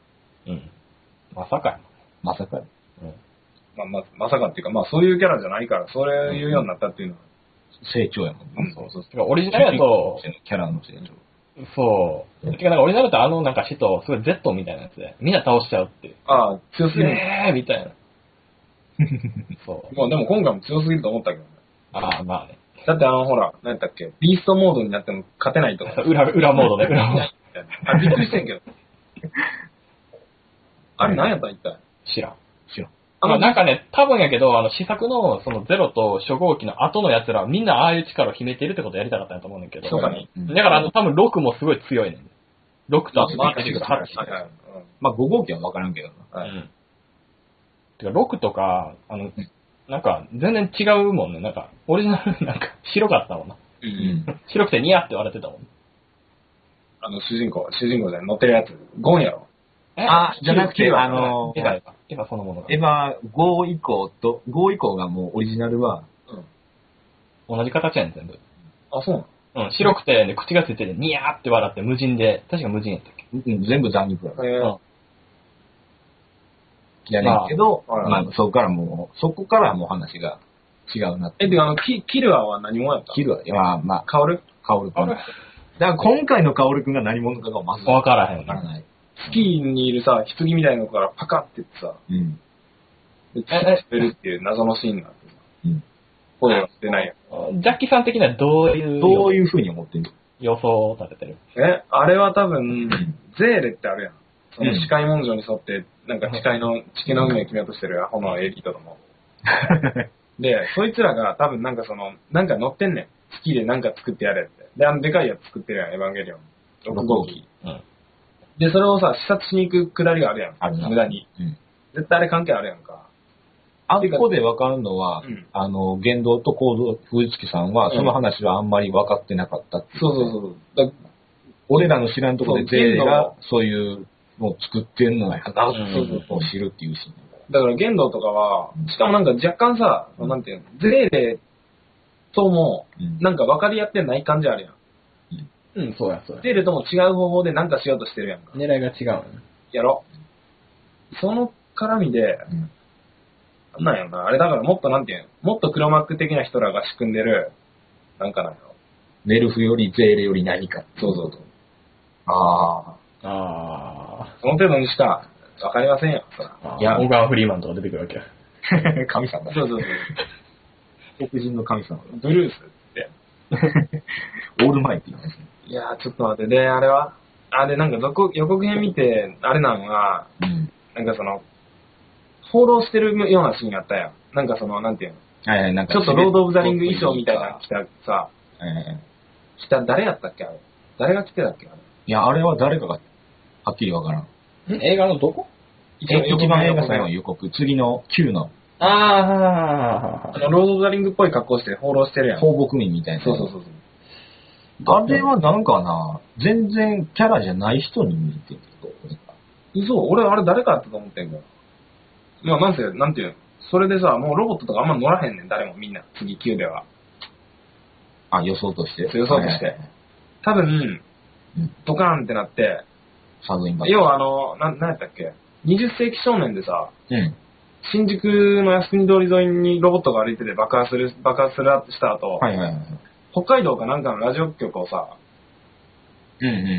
うん。まさかや。 まさかや。 うん。まあ、ま、まさかっていうか、まあそういうキャラじゃないから、それ言うようになったっていうのは。 成長やもんね。 うん、そうそうそう。オリジナルやと、 キャラの成長。 そう。てか、なんかオリジナルってあのなんか使徒、すごい Z みたいなやつで、みんな倒しちゃうっていう。 ああ、強すぎる。 えーみたいな。 そう。まあでも今回も強すぎると思ったけどね。 ああ、まあね。 だってあの、ほら、何やったっけ、ビーストモードになっても勝てないとか。 裏、裏モードね、裏モード。 あ、びっくりしてんけど。あれ何やったん一体。 知らん。 知らん。 あの、なんかね、多分やけど、あの、試作の、そのゼロと初号機の後の奴らはみんなああいう力を秘めてるってことをやりたかったんやと思うねんけど。 そうかね。 だからあの、多分ろくもすごい強いねん。ろくと後に出てくるはち。 まあご号機はわからんけどな。 うん。てかろくとか、あの、 なんか、全然違うもんね。なんか、オリジナルなんか白かったもんな。 うん。 白くてニヤって言われてたもん。 あの、主人公、主人公で乗ってるやつ、ゴンやろ。 あ、じゃなくて、あのエヴァ、エヴァそのものが。 エヴァご以降と、ご以降がもうオリジナルは、 うん。同じ形やねん、全部。 あ、そうなのうん、白くて、ね、口がついてて、ニヤーって笑って無人で、確か無人やったっけ。 うん、全部残肉やから。 へぇ、うん。 やねんけど、 まあ、 まあ、そこからもう、そこからもう話が違うなって。 え、で、あの、キキルアは何者やったキルア、いや、まあ、 カオルカオル君。だから今回のカオル君が何者かがまずわからへん。 わからない。 スキーにいるさ、棺みたいなのからパカってってさ、 うん。 で、滑るっていう謎のシーンがあってさ、うん。声が出ないやん。ジャッキーさん的にはどういう、 どういう風に思ってる予想を立ててるえ、あれは多分、ゼーレってあるやん。その視界文書に沿って、なんか地界の、地形の海を決めようとしてるアホのエリートども。で、そいつらが多分なんかその、なんか乗ってんねん。スキーでなんか作ってやれって。で、あのでかいやつ作ってるやん、エヴァンゲリオン。ろく号機。うん。で、それをさ、視察しに行くくだりがあるやん。 あるな。 無駄に。うん。絶対あれ関係あるやんか。 あっこで分かるのは、うん、あの、言動と行動、藤月さんは、その話はあんまり分かってなかったって、 うん。そうそうそう。だ俺らの知らんところでゼーレがそういうのを作ってんのやな、そういうことを知るっていうシーン。 だから言動とかは、しかもなんか若干さ、うん、なんていうの、ゼーレとも、なんか分かり合ってない感じあるやん。 うん、そうや、そうや。 ゼーレとも違う方法でなんかしようとしてるやんか。 狙いが違うね。 やろ。その絡みで、うんなんやろな。あれだからもっとなんていうのもっと黒幕的な人らが仕組んでる、なんかなんやろ。 ネルフよりゼーレより何か。 そうそうそう。 ああ。ああ。 その程度にしかわかりませんよ。 いや、小川フリーマンとか出てくるわけや。 神様だ。 そうそうそう。黒人の神様だ。 ブルースって。 オールマイティーですね。 いやー、ちょっと待って。で、あれはあれなんか予告編見て、あれなのが、うん、なんかその、放浪してるようなシーンがあったやん。なんかその、なんていうの。 はいはい、なんか。 ちょっとロード・オブ・ザ・リング衣装みたいなの着たさ、 はいはい、 着た、誰やったっけあれ。誰が着てたっけあれ。 いや、あれは誰かが、はっきりわからん。 ん映画のどこ一番映画最後の予告。次のきゅうの。 ああ、 あの、ロード・オブ・ザ・リングっぽい格好して放浪してるやん。 放牧民みたいな。 そうそうそうそう。 あれはなんかな、全然キャラじゃない人に見えてるけど。 嘘俺、あれ誰かやったと思ってんけど。まあ、なんせ、なんていうのそれでさ、もうロボットとかあんま乗らへんねん、誰もみんな。次きゅうでは。 あ、予想として。 予想として。はい、多分、うん、ドカーンってなって、 サブインバ要はあの、な、なんやったっけ ?はたち世紀少年でさ、 うん、 新宿の靖国通り沿いにロボットが歩いてて爆発する、爆発するした後、 はいはいはい、 北海道かなんかのラジオ局をさ、 うんうんうんうん。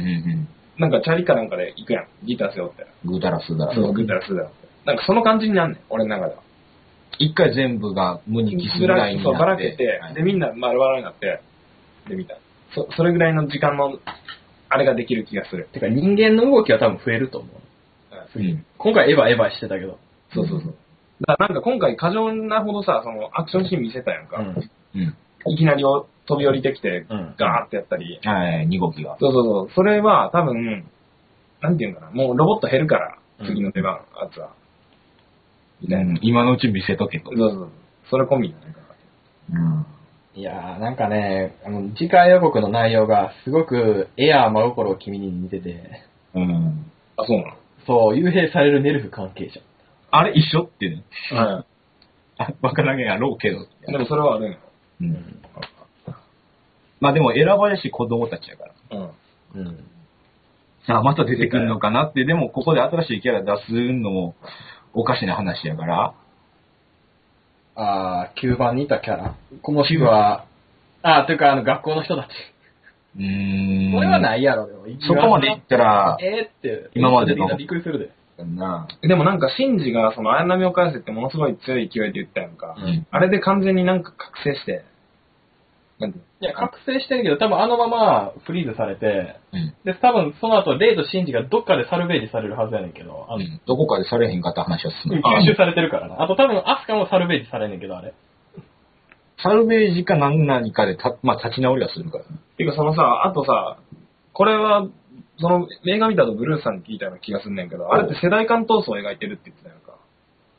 なんかチャリかなんかで行くやん。ギター背負って。 ぐーたらすだら。 そう、ぐーたらすだら。なんかその感じになんねん、俺の中では。 一回全部が無にキスぐらいになって。 そう、ばらけて、はい、で、みんな丸々になって、で、見た。そ、それぐらいの時間の、あれができる気がする。 てか人間の動きは多分増えると思う。うん。今回エヴァエヴァしてたけど。 そうそうそう。だからなんか今回過剰なほどさ、そのアクションシーン見せたやんか。うん。うん、いきなり飛び降りてきて、うん、ガーってやったり。 はい、に号機が。 そうそうそう。それは多分、なんていうんかな、もうロボット減るから、次の出番、あいつは。 みたいな、うん。今のうち見せとけと。 そうそうそう。それ込みじゃないかな。 うん。いやー、なんかね、あの、次回予告の内容がすごくエアー真心を君に似てて。 うん。あ、そうなのそう、幽閉されるネルフ関係者。 あれ一緒ってね。 うん。あ、 わからんやろうけど。 でもそれはあるんよ。 うん。まあでも選ばれし子供たちやから。 うん。うん。 あ、また出てくるのかなって、でもここで新しいキャラ出すのもおかしな話やから。 あー、きゅうばんにいたキャラもしくは、あー、というかあの学校の人たち。 うーん。 これはないやろ、でも。 そこまでいったら、 えーって、 今までの。 びっくりするで。 なでもなんか、シンジがその綾波を返せってものすごい強い勢いで言ったやんか。うん、あれで完全になんか覚醒して、 なんていや、覚醒してるけど、多分あのままフリーズされて、うん、で、多分その後、レイとシンジがどっかでサルベージされるはずやねんけど、あの、うん、 どこかでされへんかった話は進む。 吸収されてるからな。あと多分アスカもサルベージされんねんけど、あれ。 サルベージか何々かでた、まあ、立ち直りはするからね。 ていうかそのさ、あとさ、これは、その映画見たとブルースさんに聞いたような気がすんねんけど、あれって世代間闘争を描いてるって言ってたやんか。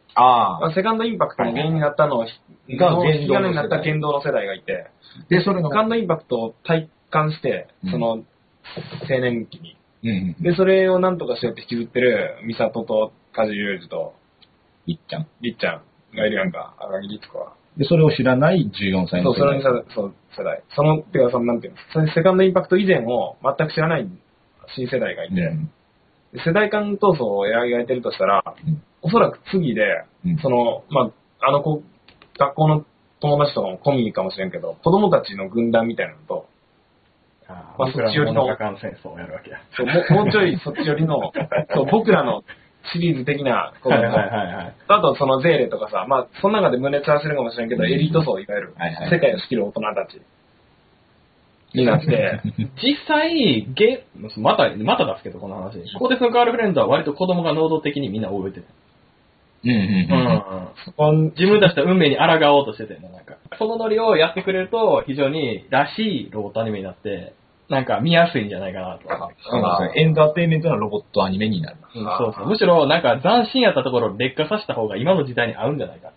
ああ。セカンドインパクトの原因になったのが、引き金になった剣道の世代がいて、で、それのセカンドインパクトを体感して、その、青年期に。うん、で、それをなんとかしようって引きずってる、ミサトと梶裕二と、 りっちゃん。 りっちゃんがいるやんか、赤木律子は。 で、それを知らないじゅうよんさいの世代。そう、それそう世代。その、てか、その、なんていうの、そのセカンドインパクト以前を全く知らない新世代がいて、うん、世代間闘争を描いてるとしたら、うん、おそらく次で、うん、その、まあ、あの子、学校の友達とかも込みかもしれんけど、子供たちの軍団みたいなのと、 あまあ、そっち寄りの戦争をやるわけや。 そうも。もうちょいそっち寄りの、そう僕らのシリーズ的なことはいはいはいはい、 あとそのゼーレとかさ、まあ、その中で胸つわせるかもしれんけど、うん、エリート層、いわゆる、はいはい、世界を仕切る大人たちになって、 実際、ゲまた、またですけど、この話。コーテスのガールフレンドは割と子供が能動的にみんな覚えてる。うんうんうん。自分たちと運命に抗おうとしてたよね、なんか。そのノリをやってくれると、非常にらしいロボットアニメになって、なんか見やすいんじゃないかなと。 そうエンターテインメントのロボットアニメになる。 うん、そうそう。むしろ、なんか斬新やったところを劣化させた方が今の時代に合うんじゃないかって。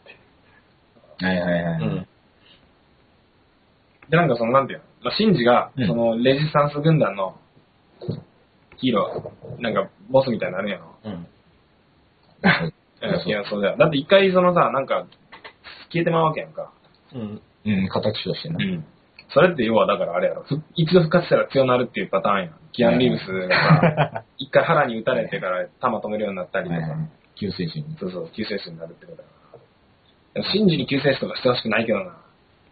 はいはいはい。うん。 で、なんかその、なんていうの、まあ、シンジが、うん、その、レジスタンス軍団のヒーロー、なんか、ボスみたいになるんやろ。うん。いや、そうだよ。だって一回そのさ、なんか、消えてまうわけやんか。 うん。うん、形としてな。うん。 それって要はだからあれやろ。一度復活したら強なるっていうパターンやん。キアン・リーブスがさ、一回腹に撃たれてから弾止めるようになったりとか。 救世主に。 そうそう、救世主になるってことやから。シンジに救世主とかしてほしくないけどな。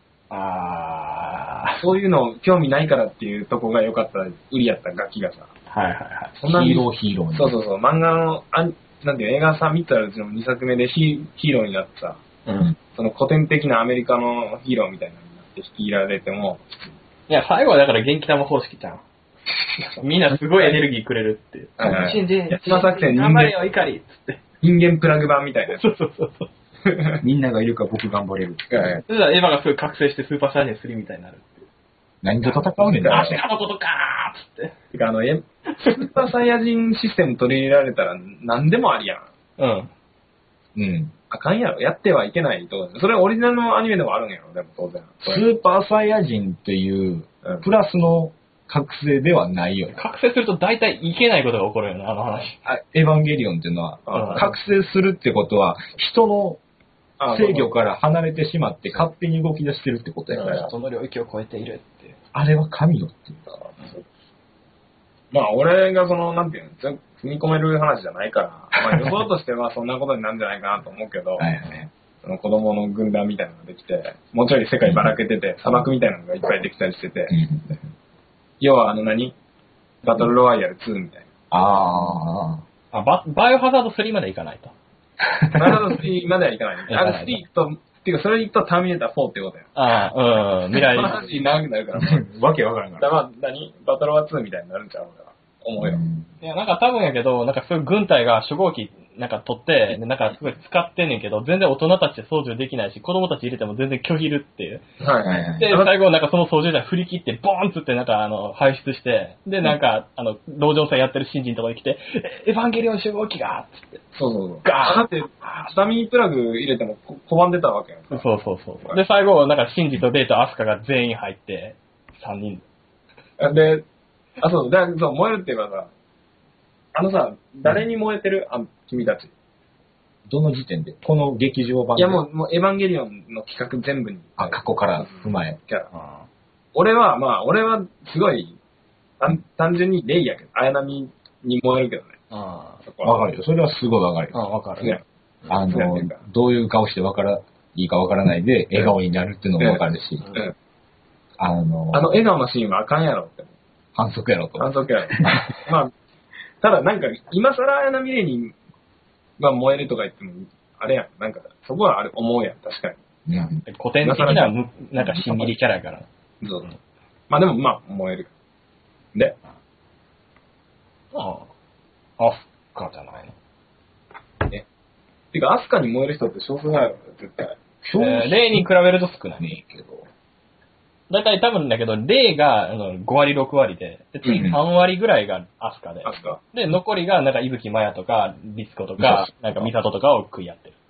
あー。そういうの興味ないからっていうとこが良かった、売りやった楽器がさ。 はいはいはい。 そんなヒーローヒーローに。そうそうそう。漫画の、あなんていう映画さ、みっつあるうちのにさくめでヒーローになってさ、うん、その古典的なアメリカのヒーローみたいなのになって引き入られても、 いや、最後はだから元気玉方式じゃん。みんなすごいエネルギーくれるっていう。 信じ、島作戦頑張れよ、怒りっつって。 人間プラグ版みたいな。 そうそうそうそう。 みんながいるから僕頑張れる。 そしたらエヴァがすぐ覚醒してスーパーサイヤ人スリーみたいになるっていう。 何と戦うねんな。アシカのことかーっつって。 てかあの、スーパーサイヤ人システム取り入れられたら何でもありやん。うん。うん。あかんやろ。やってはいけないと。それはオリジナルのアニメでもあるんやろ、でも当然。 スーパーサイヤ人っていう、プラスの覚醒ではないよね。 覚醒すると大体いけないことが起こるよね、あの話。 あエヴァンゲリオンっていうのは、うん、覚醒するってことは、人の制御から離れてしまって勝手に動き出してるってことやから。 その領域を超えているって。 あれは神よって言ったら。 まあ、俺がその、なんていうの、踏み込める話じゃないから、まあ、予想としてはそんなことになるんじゃないかなと思うけど、はいはい、その子供の軍団みたいなのができて、もうちょい世界ばらけてて、砂漠みたいなのがいっぱいできたりしてて、うん、要はあの何バトルロワイヤルツーみたいな。 ああバ。バイオハザードスリーまでいかないと。 バイオハザードスリーまではいかない。あれスリーと、っていうかそれでいくとターミネーターフォーってことや。 ああ、うん、未来。 話長くなるから。 わけわからんから。 だからまあ、何バトルワツーみたいになるんちゃうか。思うよ。 いや、なんか多分やけど、なんかそういう軍隊が初号機なんか取って、なんかすごい使ってんねんけど、全然大人たちで操縦できないし、子供たち入れても全然拒否るっていう。はいはいはい。で、最後なんかその操縦者振り切って、ボーンつってなんかあの、排出して、で、なんか、あの、籠城戦やってる新人のとこに来て、エヴァンゲリオン初号機がつって。 そうそうそう。ガーだって、ダミープラグ入れても拒んでたわけやんか。 そうそうそう。で、最後、なんかシンジとレイとアスカが全員入って、さんにん。 で、あ、そう、だそう、燃えるっていうかさ、あのさ、誰に燃えてるあ、君たち。 どの時点でこの劇場版で。いやもう、もうエヴァンゲリオンの企画全部に。 あ、過去から踏まえ。キャラ。 俺は、まあ、俺はすごい、単純にレイやけど、綾波に燃えるけどね。 ああ。わかるよ。それはすごいわかるよ。 ああ、わかる。ね。 あの、どういう顔してわから、いいかわからないで、笑顔になるっていうのもわかるし。うん。 あの、あの笑顔のシーンはあかんやろって。 反則やろと。 反則やろ。まあ、ただなんか、今更綾波レイにが燃えるとか言っても、あれやん。なんか、そこはあれ思うやん、確かに。 うん、古典的な、なんかしんみりキャラやから。 そう。まあでも、まあ、燃える。で。 ああ。アスカじゃないの。 え。てか、アスカに燃える人って少数派やろ、絶対。 えー、レイに比べると少ないけど。だいたい多分だけど、レイがあのご割ろく割で、で次さん割ぐらいがアスカで。 アスカ。 で、残りがなんか伊吹マヤとか、リツコとか、なんかミサトとかを食い合ってる。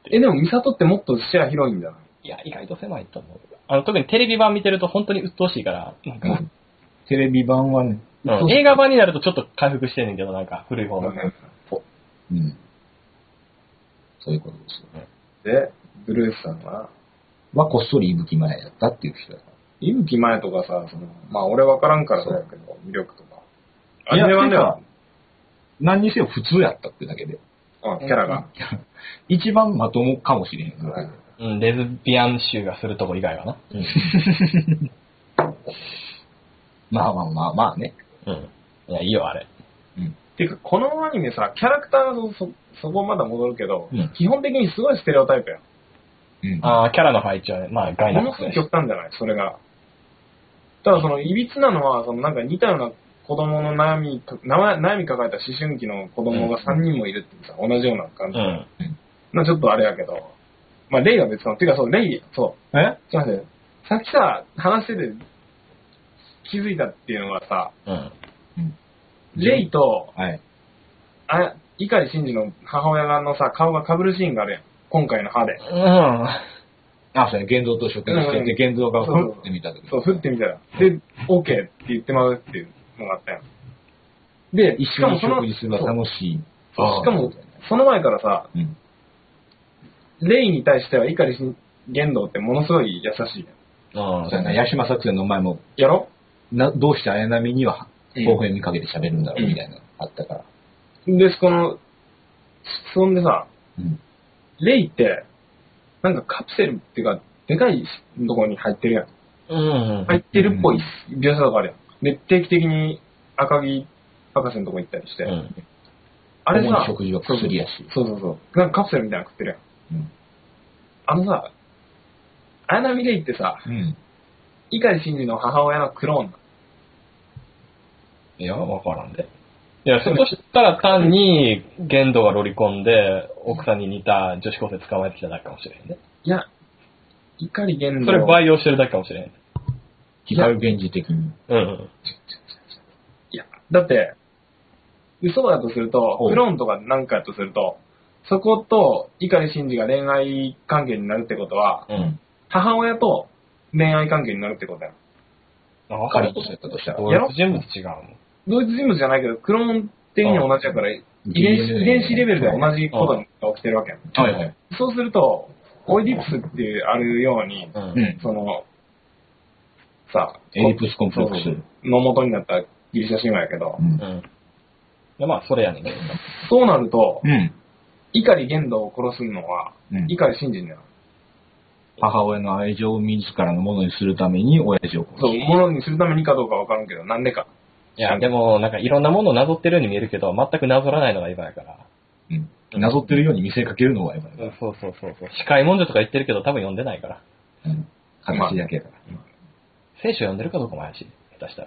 え、でもミサトってもっと視野広いんじゃない？ いや、意外と狭いと思う。あの、特にテレビ版見てると本当に鬱陶しいから、なんか、うん、 テレビ版はね、 うん、映画版になるとちょっと回復してんねんけど、なんか、古い方の。うん。 そういうことですよね。 で、ブルースさんははこっそり伊吹前やったっていう人だから。 伊吹前とかさ、その、まあ俺わからんからだけど、魅力とか。アニメ版では何にせよ普通やったってだけで。 あ、キャラが。 一番まともかもしれへん。 うん、レズビアン集がするとこ以外はな。うん、 まあまあまあまあね。 うん。いや、いいよ、あれ。 うん。ていうか、このアニメさ、キャラクターがそ、そこまだ戻るけど、うん、基本的にすごいステレオタイプや。 うん、ああ、キャラの配置はね、まあ、概念。 ものすごい極端じゃないそれが。ただその、いびつなのは、そのなんか似たような子供の悩み、悩み抱えた思春期の子供がさんにんもいるってさ、同じような感じ。うん。まあちょっとあれやけど、まあレイは別の、ていうかそう、レイ、そう。えちょっと待って、さっきさ、話してて気づいたっていうのがさ、うん。レイと、はい。あ、碇シンジの母親のさ、顔が被るシーンがあるやん。今回の歯で。うん。 あ、そうや、現像と食事してて、現像がふって見た時。 そう、ふって見たら。で、OK って言ってまうっていうのがあったやん。で、 一緒に食事するのは楽しい。 しかも、その前からさ、うん、レイに対しては碇玄道ってものすごい優しい。 ああ、そうやな、八島作戦の前も。 やろな、どうして綾波には、微笑みかけて喋るんだろうみたいなのあったから。 うん、で、この、そんでさ、うん、レイって、なんかカプセルっていうか、でかいところに入ってるやん。うんうん、入ってるっぽい描写とかあるやん。で、定期的に赤木博士のとこ行ったりして。うん、 あれさ、食事は薬やし。 そうそうそう。なんかカプセルみたいなの食ってるやん。うん、あのさ、綾波レイってさ、うん、碇シンジの母親のクローンなの。 いや、わからんで。いや、そしたら単に、玄道がロリコンで、奥さんに似た女子高生捕まえてきただけかもしれへんね。 いや、碇玄道。 それ培養してるだけかもしれへん。 光源氏的に。うん。 いや、だって、嘘だとすると、クローンとかなんかやとすると、そこと碇シンジが恋愛関係になるってことは、うん、母親と恋愛関係になるってことや。 あ、分かるとしたとしたら。同一人物違うの？ 同一人物じゃないけど、クローン的に同じやから、遺伝子、遺伝子レベルで同じことが起きてるわけやん。はいはい。そうすると、オイディプスっていうあるように、うん、その、さ、 エディプスコンプレックスの元になったギリシャ神話やけど、うん。 でまあ、それやねんけど。 そうなると、うん。碇玄道を殺すのは、碇シンジになる。 母親の愛情を自らのものにするために親父を殺す。 そう、ものにするためにかどうかわからんけど、なんでか。 いや、でも、なんかいろんなものをなぞってるように見えるけど、全くなぞらないのがエヴァやから。 うん。なぞってるように見せかけるのがエヴァやから。 そうそうそうそう。司会文書とか言ってるけど、多分読んでないから。 うん。形だけだから。 聖書読んでるかどうかも怪しい。下手したら。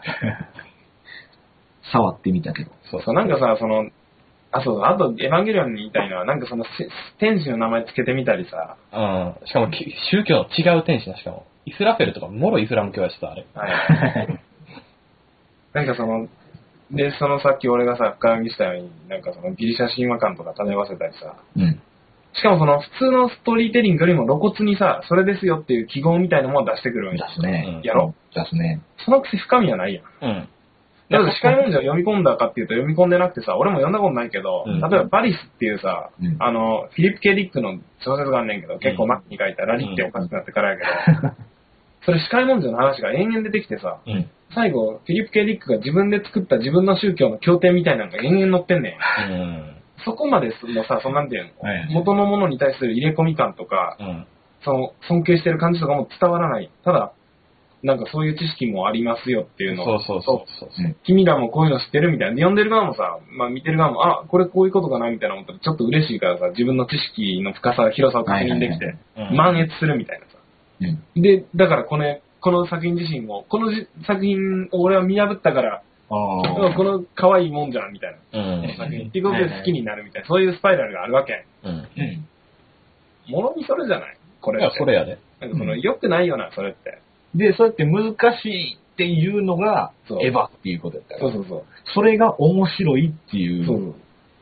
触ってみたけど。 そうそう、なんかさ、その、あ、そう、あと、エヴァンゲリオンに言いたいのは、なんかその、天使の名前つけてみたりさ。 うん。しかも、宗教の違う天使な、しかも。イスラフェルとか、もろイスラム教やしさ、あれ。はい。 なんかその、で、そのさっき俺がさ、深読みしたように、なんかそのギリシャ神話観とか漂わせたりさ。うん。しかもその普通のストーリーテリングよりも露骨にさ、それですよっていう記号みたいなものを出してくるんですね。 やろ？ ですね。 そのくせ深みはないやん。うん。だから司会文書を読み込んだかっていうと読み込んでなくてさ、俺も読んだことないけど、うん、例えばバリスっていうさ、うん、あの、フィリップ・ケディックの小説があんねんけど、結構末期に書いたラリっておかしくなってからやけど、うん、それ司会文書の話が延々出てきてさ、うん、最後、フィリップ・ケディックが自分で作った自分の宗教の経典みたいなのが延々載ってんねん。うんそこまでのさ、そのなんていうの、はい、元のものに対する入れ込み感とか、うん、その尊敬してる感じとかも伝わらない。ただ、なんかそういう知識もありますよっていうのを、 そうそうそうそう、うん、 君らもこういうの知ってるみたいな。読んでる側もさ、まあ見てる側も、あ、これこういうことかなみたいな思ったらちょっと嬉しいからさ、自分の知識の深さ、広さを確認できて、満悦するみたいなさ。うん、で、だからこの、この作品自身も、この作品を俺は見破ったから、あこの可愛いもんじゃんみたいな、うん、っていうことで好きになるみたいな、そういうスパイラルがあるわけ。うん。ものにそれじゃないこれって。 いや、それやで。 なんかその、良くないよな、それって。 で、そうやって難しいっていうのが、エヴァっていうことだったら。 そうそうそう。 それが面白いっていう。そうそう。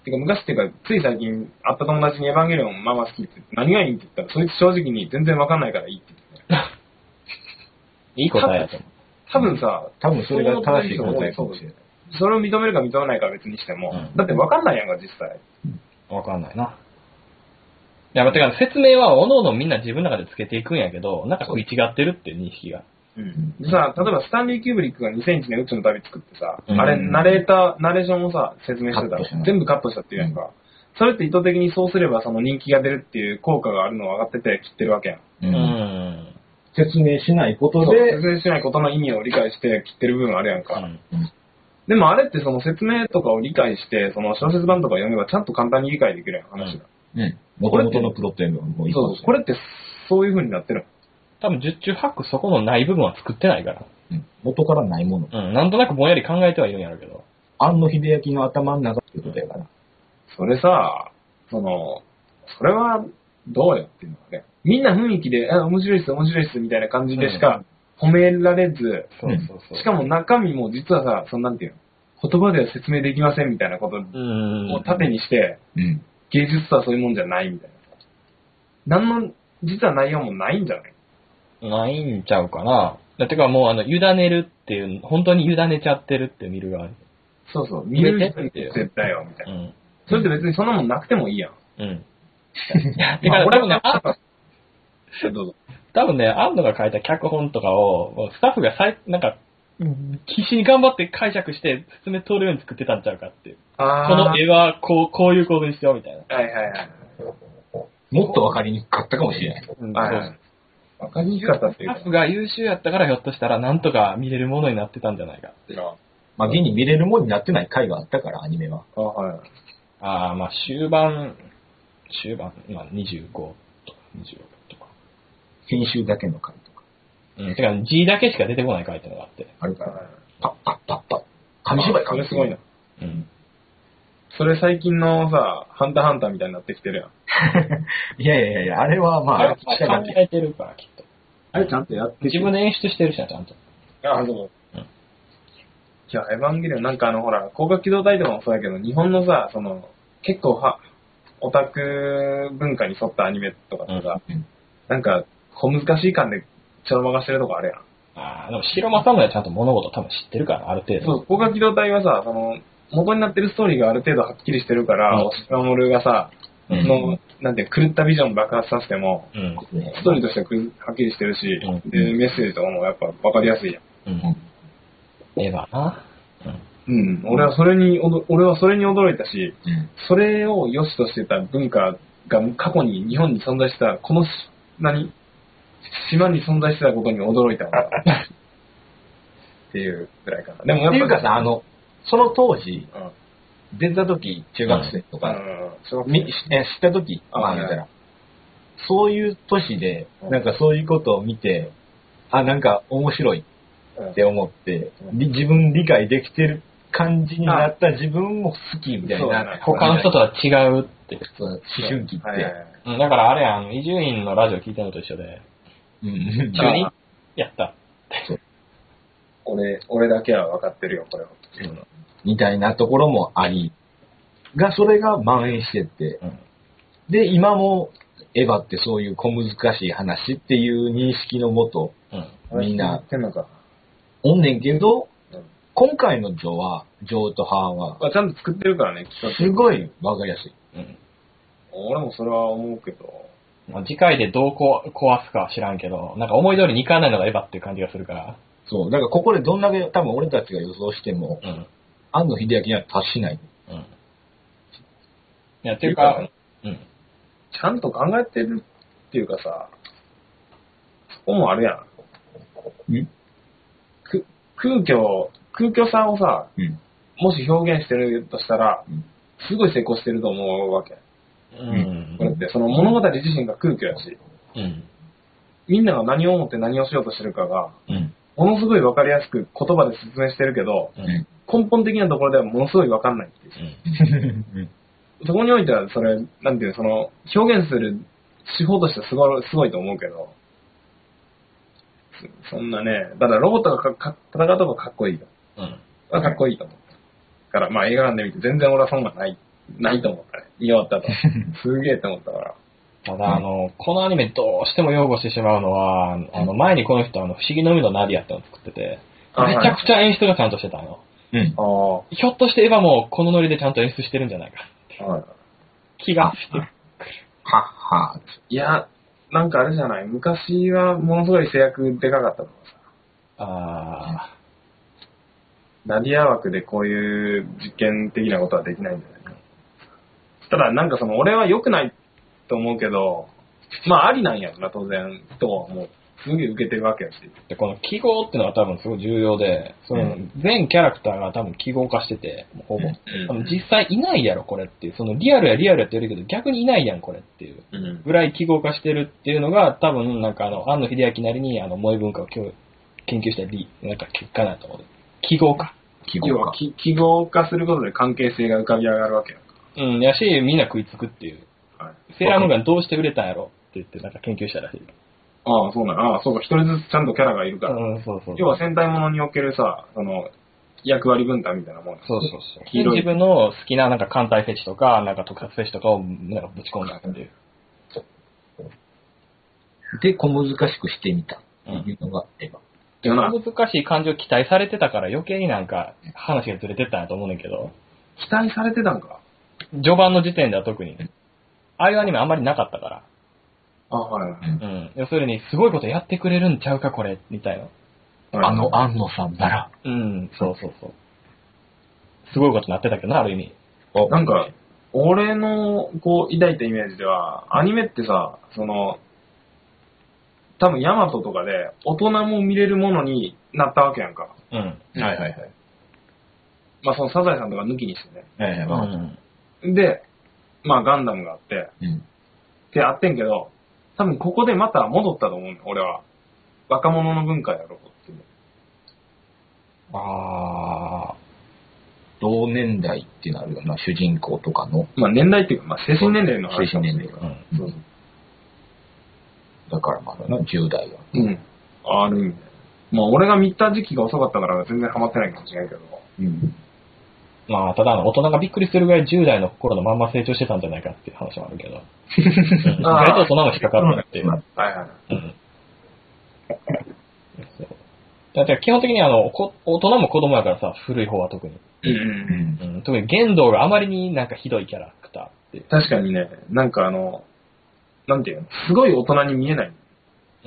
てか昔っていうか、つい最近会った友達にエヴァンゲリオンママ好きって言って何がいいって言ったら、そいつ正直に全然わかんないからいいって言って。 いい答えやと思う。 多分さ、 多分それが正しい答えかもしれない。 それを認めるか認めないかは別にしても、うん、だってわかんないやんか、実際。 わかんないな。いや、てか説明はおのおのみんな自分の中でつけていくんやけど、なんか食い違ってるっていう認識が。 うん。でさ、例えばスタンリー・キューブリックがにせんいちねん宇宙の旅作ってさ、うん、あれ、ナレーター、ナレーションをさ、説明してたら、全部カットしたっていうやんか。うん、それって意図的にそうすればその人気が出るっていう効果があるのは分かってて切ってるわけやん。 うん。うん、説明しないことで。 説明しないことの意味を理解して切ってる部分あるやんか。うん、でもあれってその説明とかを理解して、その小説版とか読めばちゃんと簡単に理解できるやん、話が。 うん。元々のプロット読めばもういい。 そうそう。これってそういう風になってる。 多分十中八九そこのない部分は作ってないから。 うん。元からないもの。 うん。なんとなくぼんやり考えてはいるんやろうけど。 庵野秀明の頭の中ってことやから。 それさ、その、それはどうよっていうのはね。みんな雰囲気で、あ、面白いっす、面白いっす、みたいな感じでしか褒められず、 うん、そうそうそう。 しかも中身も実はさ、そのなんていうの、言葉では説明できませんみたいなことを盾にして、うん、芸術とはそういうもんじゃないみたいな。何の、実は内容もないんじゃないないんちゃうかな。だってかもうあの、委ねるっていう、本当に委ねちゃってるって見る側に。 そうそう、見る人に絶対よ、みたいな。うん、それって別にそんなもんなくてもいいやん。うん。 いや、てか、俺もね、あ、どうぞ。多分ね、安野が書いた脚本とかを、スタッフがさい、なんか、必死に頑張って解釈して説明通るように作ってたんちゃうかっていう。この絵はこう、こういう構図にしようみたいな。 はいはいはい。 もっとわかりにくかったかもしれない。うん、はいはい。 わかりにくかったっていうか。 スタッフが優秀やったからひょっとしたらなんとか見れるものになってたんじゃないかっていう。 まあ、現に見れるものになってない回があったから、アニメは。 あ、はい。 ああ、まあ終盤、終盤、まあにじゅうごとかにじゅうろくとか。 編集だけの回とか。 うん、てか G だけしか出てこない回ってのがあって。 あるから、パッパッパッパッ。紙芝居か。それすごいな。うん。それ最近のさ、ハンターハンターみたいになってきてるやん。 いやいやいや、あれはまあ、 あれ考えてるからきっと。 あれちゃんとやって自分で演出してるしな、ちゃんと。 ああ、そう。うん。いや、エヴァンゲリオンなんかあの、ほら、広角機動隊とかもそうやけど、日本のさ、その、結構は、オタク文化に沿ったアニメとかってさ、うん、なんか、小難しい感でちょろまかしてるとこあるやん。 ああ、でも白間さんもちゃんと物事多分知ってるから、ある程度。 そう、広角機動隊はさ、その、元になってるストーリーがある程度はっきりしてるから、押し守がさ、うん、の、なんて、狂ったビジョン爆発させても、うん、ストーリーとしてははっきりしてるし、うん、で、メッセージとかもやっぱ分かりやすいやん。うん。 ええわな。 うん。うん。俺はそれに、俺はそれに驚いたし、うん、それを良しとしてた文化が過去に日本に存在した、この、何島に存在してたことに驚いたわ。っていうぐらいかな。 でもやっぱっていうかさ、あの、その当時、うん、出た時、中学生とか、うんうん、み知った時、まあ言ったら、そういう年で、なんかそういうことを見て、あ、なんか面白いって思って、うん、自分理解できてる感じになった自分も好きみたいな。 他の人とは違うって。 思春期って。はいはいはい、だからあれやん、伊集院のラジオ聞いてるのと一緒で、うん、急にやったって。 俺、俺だけは分かってるよ、これは。 うん、みたいなところもあり、が、それが蔓延してって、うん、で、今も、エヴァってそういう小難しい話っていう認識のもと、うん、みんな、おんねんけど、うん、今回のジョは、ジョーとハーは、 ちゃんと作ってるからね、 すごいわかりやすい。うん、 俺もそれは思うけど、 次回でどうこ壊すかは知らんけど、なんか思い通りにいかないのがエヴァっていう感じがするから。 そう、だからここでどんだけ多分俺たちが予想しても、うん、庵野秀明には達しない。うん。いや、っていうか、うん。 ちゃんと考えてるっていうかさ、そこもあるやん。んく空虚、空虚さをさ、うん、もし表現してるとしたら、うん、すごい成功してると思うわけ。うん。これってその物語自身が空虚やし、うん。みんなが何を思って何をしようとしてるかが、うん。ものすごい分かりやすく言葉で説明してるけど、うん、根本的なところではものすごい分かんないっていう、うん、そこにおいてはそれなんていうその表現する手法としてはすごいすごいと思うけど、そんなね、だからロボットがかか戦うとこかっこいいよ、うん、かっこいいと思うからまあ映画館で見て全然俺はそんなないないと思ったね。見終わったと。すげえって思ったから。 ただ、あの、このアニメどうしても擁護してしまうのは、あの、前にこの人、あの、不思議の海のナディアってのを作ってて、めちゃくちゃ演出がちゃんとしてたの。うん。ひょっとしてエヴァもこのノリでちゃんと演出してるんじゃないかって。気がしてくる。 はっは。いや、なんかあれじゃない。昔はものすごい制約でかかったとかさ。ああ。ナディア枠でこういう実験的なことはできないんじゃないか。ただなんかその、俺は良くないと思うけど、まあありなんやろな、当然。人はもう、すげえ受けてるわけやし。 で、この記号っていうのが多分すごい重要で、その全キャラクターが多分記号化してて、ほぼ。うん、実際いないやろ、これっていう。そのリアルやリアルやって言うけど、逆にいないやん、これっていう。ぐらい記号化してるっていうのが、多分なんかあの、庵野秀明なりにあの、萌え文化を研究したり、なんか結果だと思う。記号化。 記号化。記号化することで関係性が浮かび上がるわけやんか。 うん、やし、みんな食いつくっていう。はい、セーラームーンがどうして売れたんやろって言って、なんか研究したらしい。 ああ、そうなの。ああ、そうか。一人ずつちゃんとキャラがいるから。うん、そうそう。要は戦隊ものにおけるさ、その、役割分担みたいなもん。 そうそうそう。自分の好きななんか艦隊フェチとか、なんか特撮フェチとかをなんかぶち込んだっていう。 で、小難しくしてみたっていうのがエヴァ。 小難しい感情を期待されてたから余計になんか話がずれてったんやと思うんだけど。 期待されてたんか？ 序盤の時点では特に。ああいうアニメあんまりなかったから。 あ、はい。うん。 要するに、すごいことやってくれるんちゃうか、これ、みたいな。 あの、安野さんなら。 うん、そうそうそう。すごいことなってたけどな、ある意味。 なんか、俺の、こう、抱いたイメージでは、アニメってさ、その、多分、ヤマトとかで、大人も見れるものになったわけやんか。 うん。はいはいはい。 まあ、その、サザエさんとか抜きにしてね。 はいはい、まあ、で、まあ、ガンダムがあって、うん、ってあってんけど、多分ここでまた戻ったと思うの、俺は。若者の文化やろうっていう。 ああ、同年代ってなるような、主人公とかの。 まあ年代っていうか、まあ精神年齢の話。 精神年齢が。うん、そうそう。だからまだな、じゅう代は。 うん。ある意味で。まあ俺が見た時期が遅かったから全然ハマってないかもしれないけど。うん。 まあ、ただ、大人がびっくりするぐらいじゅう代の頃のまんま成長してたんじゃないかっていう話もあるけど。うん、意外と大人も引っかかるっていう。はいはい。うん。だって基本的にあの、大人も子供やからさ、古い方は特に。うんうんうん。特に言動があまりになんかひどいキャラクターっていう。 確かにね、なんかあの、なんていうの、すごい大人に見えない。 うん、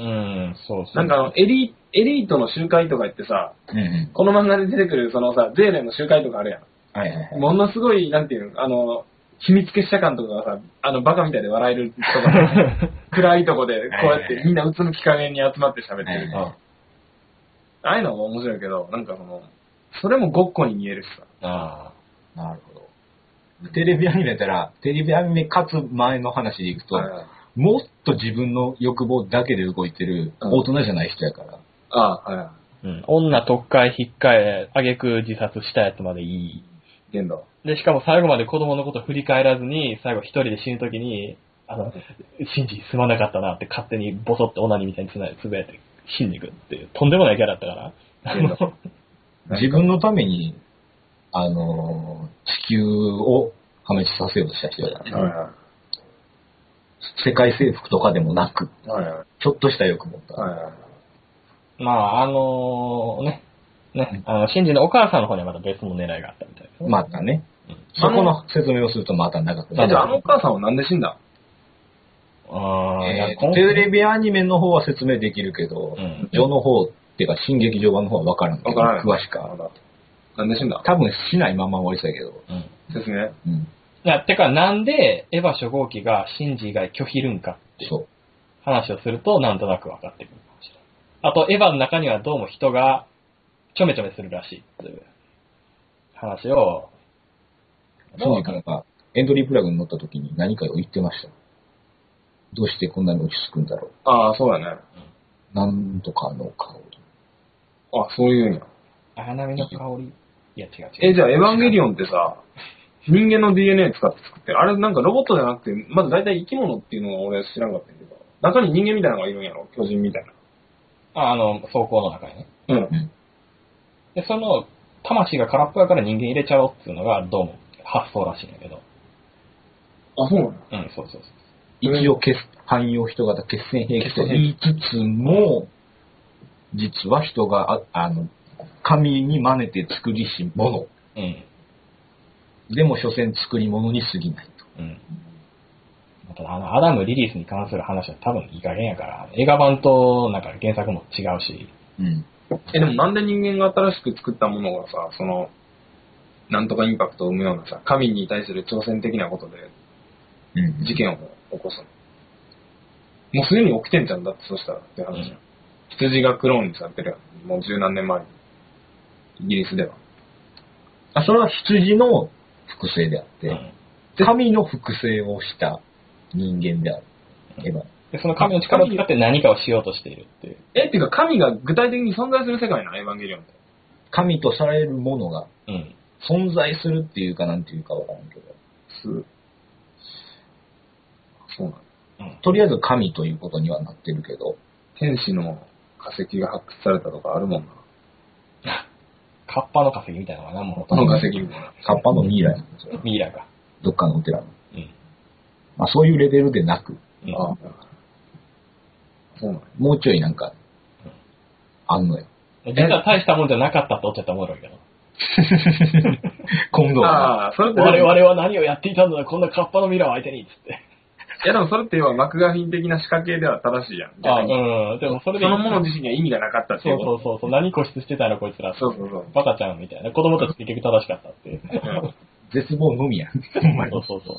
そうそう。 なんかあの、エリエリートの集会とか言ってさ、うんうん、この漫画で出てくるそのさ、ゼーレンの集会とかあるやん。はいはいはい、ものすごい、なんていうの、あの、秘密結社感とかがさ、あの、バカみたいで笑えるとか、暗いとこで、こうやってみんなうつむき加減に集まって喋ってる。ああいうのも面白いけど、なんかその、それもごっこに見えるしさ。 ああ、なるほど。テレビアニメだったら、テレビアニメかつ前の話でいくと、はいはい、もっと自分の欲望だけで動いてる大人じゃない人やから。 ああ、はいはい。 うん、女特会引っかえ、あげく自殺したやつまでいい。 限度。 で、しかも最後まで子供のこと振り返らずに、最後一人で死ぬときに、あの、シンジすまなかったなって勝手にボソってオナニーみたいにつないでつぶやいて死んでいくっていう、とんでもないキャラだったから。 自分のために、あの、地球を破滅させようとした人だから、ね。はいはい、世界征服とかでもなく、はいはい、ちょっとした欲望だ。はいはい、 まあ、あのー、ね。ね、あの、シンジのお母さんの方にはまた別の狙いがあったみたいですね。 またね。うん、そこの説明をするとまた長くなる。 じゃああのお母さんはなんで死んだ？ あー、えー、テレビアニメの方は説明できるけど、うん、序の方っていうか新劇場版の方は分からんけど、詳しくは。 なんで死んだ？ 多分しないまま終わりそうやけど。 うん。ですね。うん。 いや、てかなんでエヴァ初号機がシンジ以外拒否るんかっていう話をするとなんとなく分かってくるかもしれない。あとエヴァの中にはどうも人がちょめちょめするらしいっていう話を。 シンジ君がエントリープラグに乗った時に何かを言ってました。どうしてこんなに落ち着くんだろう。 ああ、そうだね。 なんとかの香り。 あ、そういうんや。 荒波の香り。いや違う違う。 え、じゃあエヴァンゲリオンってさ、人間の ディーエヌエー 使って作ってる。あれなんかロボットじゃなくて、まず大体生き物っていうのが俺知らんかったけど、中に人間みたいなのがいるんやろ、巨人みたいな。 あ、あの、装甲の中にね。うん。で、その、魂が空っぽやから人間入れちゃおうっていうのが、どうも発想らしいんだけど。 あ、そうなの？ うん、そうそうそう。 一応、汎用人型血栓兵器と言いつつも、実は人が、あ、あの、神に真似て作りし物。うん。でも、所詮作り物に過ぎないと。うん。 ただ、あの、アダム・リリースに関する話は多分いい加減やから、映画版となんか原作も違うし。 うん。え、でもなんで人間が新しく作ったものがさ、その、なんとかインパクトを生むようなさ、神に対する挑戦的なことで、事件を起こすの。もうすでに起きてんじゃんだって、そしたらって話。うん、羊がクローンにされてるやん。もう十何年前に。イギリスでは。 あ、それは羊の複製であって、うん、神の複製をした人間である。エヴァ。 で、その神の力を使って何かをしようとしているっていう。 え、っていうか神が具体的に存在する世界なの、エヴァンゲリオンって。 神とされるものが、存在するっていうかなんていうかわからんけど。すそうなんうん、とりあえず神ということにはなってるけど。 天使の化石が発掘されたとかあるもんな。カッパの化石みたいなのが何も。 カッパの化石みたいな。 カッパのミイラなんですよ。 ミイラが。 どっかのお寺の。うん。まあそういうレベルでなく。うん、ああそうなんもうちょいなんか、うん、あんのよ。 実は大したもんじゃなかったっておっちゃったらおもろいけど。 今度は。 ああ、それって我々は何をやっていたんだこんなカッパのミイラを相手にっつって。 いやでもそれって要はマクガフィン的な仕掛けでは正しいやん。 あうん。でもそれで。 そのもの自身には意味がなかったっていう。 そうそうそう。何固執してたのこいつら。 そうそうそう。 バカちゃんみたいな。子供たち結局正しかったっていう。 絶望のみやん。 そうそうそう。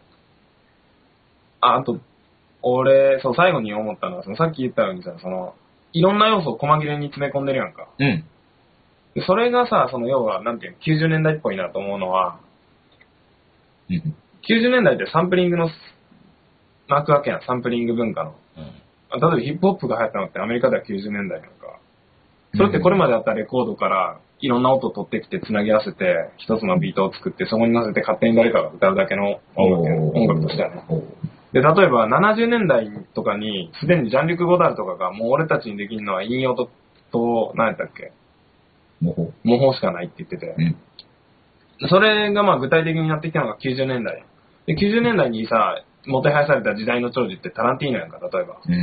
あ、あと、俺、そう、最後に思ったのは、そのさっき言ったようにさ、その、いろんな要素を細切れに詰め込んでるやんか。うん。でそれがさ、その要は、なんていうの、きゅうじゅうねんだいっぽいなと思うのは、うん。きゅうじゅうねんだいってサンプリングの、マークわけやん、サンプリング文化の。うん。例えばヒップホップが流行ったのってアメリカではきゅうじゅうねんだいなんか。それってこれまであったレコードからいろんな音を取ってきて繋ぎ合わせて、一つのビートを作って、そこに乗せて勝手に誰かが歌うだけの音楽、音楽としてはね。で、例えばななじゅうねんだいとかに、すでにジャンリュク・ゴダールとかが、もう俺たちにできるのは引用と、と、何やったっけ模倣。模倣しかないって言ってて。うん、それがまあ具体的になってきたのがきゅうじゅうねんだい。で、きゅうじゅうねんだいにさ、もてはやされた時代の長寿ってタランティーノやんか、例えば。うん、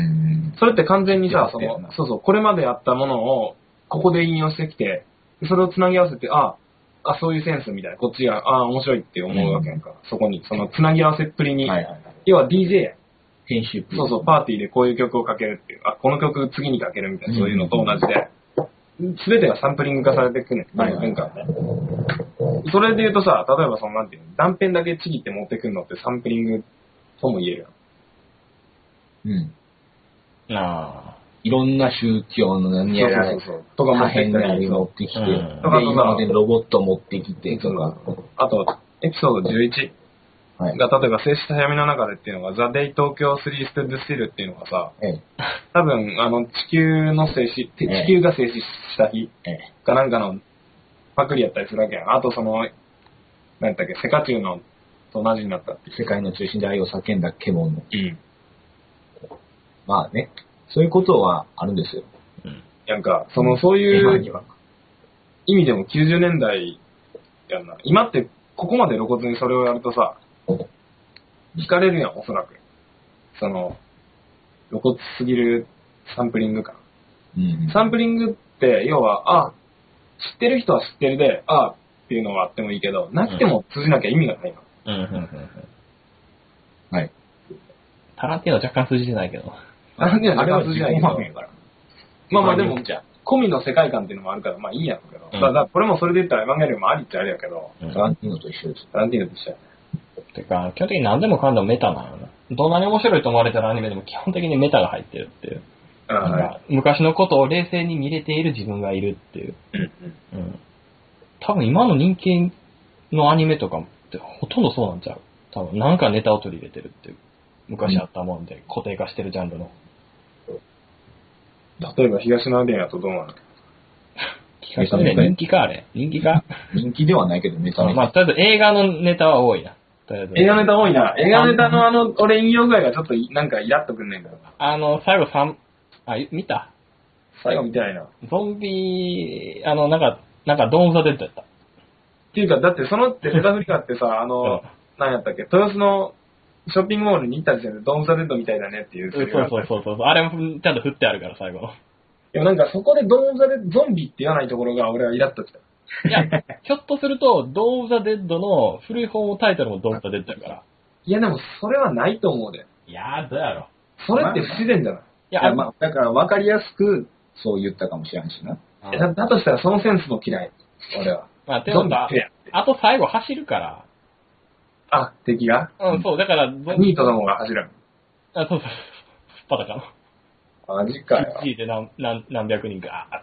それって完全にさ、その、そうそう、これまでやったものを、ここで引用してきて、それを繋ぎ合わせて、あ、あ、そういうセンスみたいな、こっちが、あ、面白いって思うわけやんか、うん、そこに、その繋ぎ合わせっぷりに、はいはいはい、要は ディージェー やん。 編集プリそうそう、パーティーでこういう曲をかけるっていう、あ、この曲次にかけるみたいな、そういうのと同じで、すべてがサンプリング化されていくね、はいはい、文化ね。それで言うとさ、例えばその、なんていうの、断片だけちぎって持ってくるのってサンプリングとも言えるやん。 うん。ああ。いろんな宗教の何やら、そうそうそうとか破片なり持ってきて、うん、とか今までロボット持ってきてとか。 あと、エピソードじゅういちが、はい、例えば静止した闇の中でっていうのが、ザ・デイ東京スリーステッドスティルっていうのがさ、ええ、多分、あの、地球の静止、地球が静止した日かなんかのパクリやったりするわけやん。あとその、何だっけ、セカチュウのと同じになったっていう。 世界の中心で愛を叫んだ獣。うん。まあね。そういうことはあるんですよ。 うん。なんか、その、そういう意味でもきゅうじゅうねんだいやんな。今ってここまで露骨にそれをやるとさ、惹かれるやん、おそらく。その、露骨すぎるサンプリング感。うん、サンプリングって、要は、あ、知ってる人は知ってるで、あっていうのはあってもいいけど、なくても通じなきゃ意味がないの。うんうんうんうん。 はい。タランティーノ若干通じてないけど。 タランティーノ若干通じないけど。まあまあでも、込みの世界観っていうのもあるから、まあいいやんけど。うん、だからこれもそれで言ったらエヴァンゲリオンもありっちゃあれやけど、 うん、タランティーノと一緒です。 タランティーノと一緒やね。 てか、基本的に何でもかんでもメタなのね。どんなに面白いと思われてるアニメでも基本的にメタが入ってるっていう。なんか昔のことを冷静に見れている自分がいるっていう。うんうん、多分今の人気のアニメとかってほとんどそうなんちゃう。多分なんかネタを取り入れてるっていう。昔あったもんで固定化してるジャンルの。 例えば東のアデンやとどうなの？ 東のアデン人気かあれ。人気か人気ではないけどネタ。 まあとりあえず映画のネタは多いな。 映画ネタ多いな。映画ネタのあの、俺引用具合がちょっとなんかイラっとくんねんけど。 あの、最後三、あ、見た最後見てないな。 ゾンビ、あの、なんか、なんかドーム・ザ・デッドやった。っていうか、だってそのってネタフリカってさ、あの、何やったっけ、豊洲のショッピングモールに行った時点でドームザ・デッドみたいだねっていう。 そうそうそうそう。あれもちゃんと振ってあるから、最後。 でもなんかそこでドームザ・デッド、ゾンビって言わないところが俺はイラッときた。 いや、ひょっとすると、ドームザ・デッドの古い方のタイトルもドームザ・デッドだから。 いやでもそれはないと思うで。 いや、どうやろ。 それって不自然じゃない、 いや、まあ、だから分かりやすくそう言ったかもしれんしな。 だ, だとしたらそのセンスも嫌い。俺は。 まあ、でもさ、あと最後走るから。 あ、敵がうん、そう、だから、 ニートどもが走る。 あ、そうそう、スパタカの。 マジかよ。 いちで何、何、何百人か、 はい。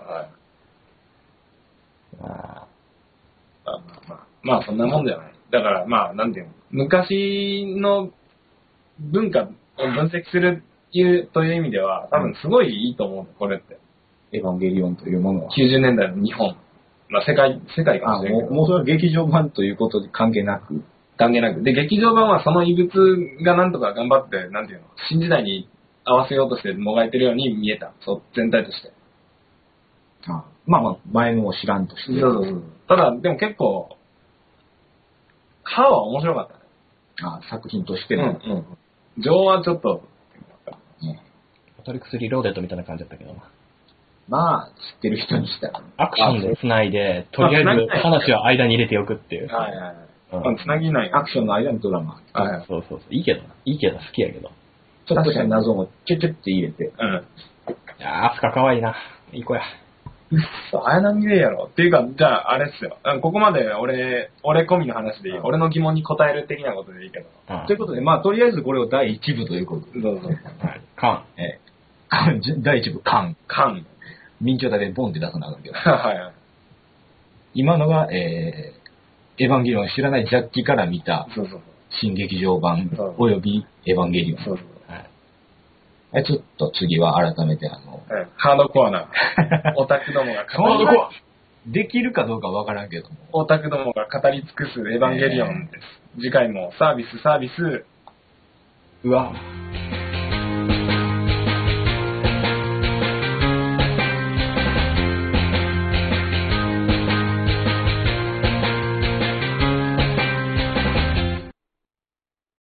まあ、 まあまあ、まあそんなもんじゃない。だからまあ、なんていうの、昔の文化を分析するという意味では、多分すごいいいと思うの、これって。 エヴァンゲリオンというものは。 きゅうじゅうねんだいの日本。まあ世界、世界かもしれないけど。 もう、もうそれは劇場版ということで関係なく。 関係なく。で、劇場版はその異物がなんとか頑張って、なんていうの、新時代に合わせようとしてもがいてるように見えた。そう、全体として。 ああまあまあ、前のを知らんとして。 そうそうそう。ただ、でも結構、歯は面白かったね。 ああ作品としての。 うんうん。情はちょっと、 ね、マトリックスリローデッドみたいな感じだったけどな。 まあ、知ってる人にしたら。 アクションで繋いで、とりあえず話を間に入れておくっていう。 はいはいはい。うん、繋ぎない。 アクションの間にドラマ。 はい、そうそうそう。いいけどな。いいけど、好きやけど。 ちょっとした謎もチュチュって入れて。 うん。 いやー、アスカかわいいな。いい子や。 うっそ、綾波レイやろ。っていうか、じゃあ、あれっすよ。ここまで俺、俺込みの話でいい。うん、俺の疑問に答える的なことでいいけど。 うん、ということで、まあ、とりあえずこれをだいいち部ということで。 どうぞ。はい。 カン。 えー、だいいち部、カン。 カン。 明朝体でボンって出さなあかんけど。 はいはい。 今のが、えー、エヴァンゲリオン知らないジャッキから見た、 そうそうそう。 新劇場版、およびエヴァンゲリオン。 そうそう。 はい。ちょっと次は改めてあの、 はい、ハードコアな、オタクどもが語り、できるかどうかわからんけども。 オタクどもが語り尽くすエヴァンゲリオンです。えー、次回もサービスサービス。 うわ。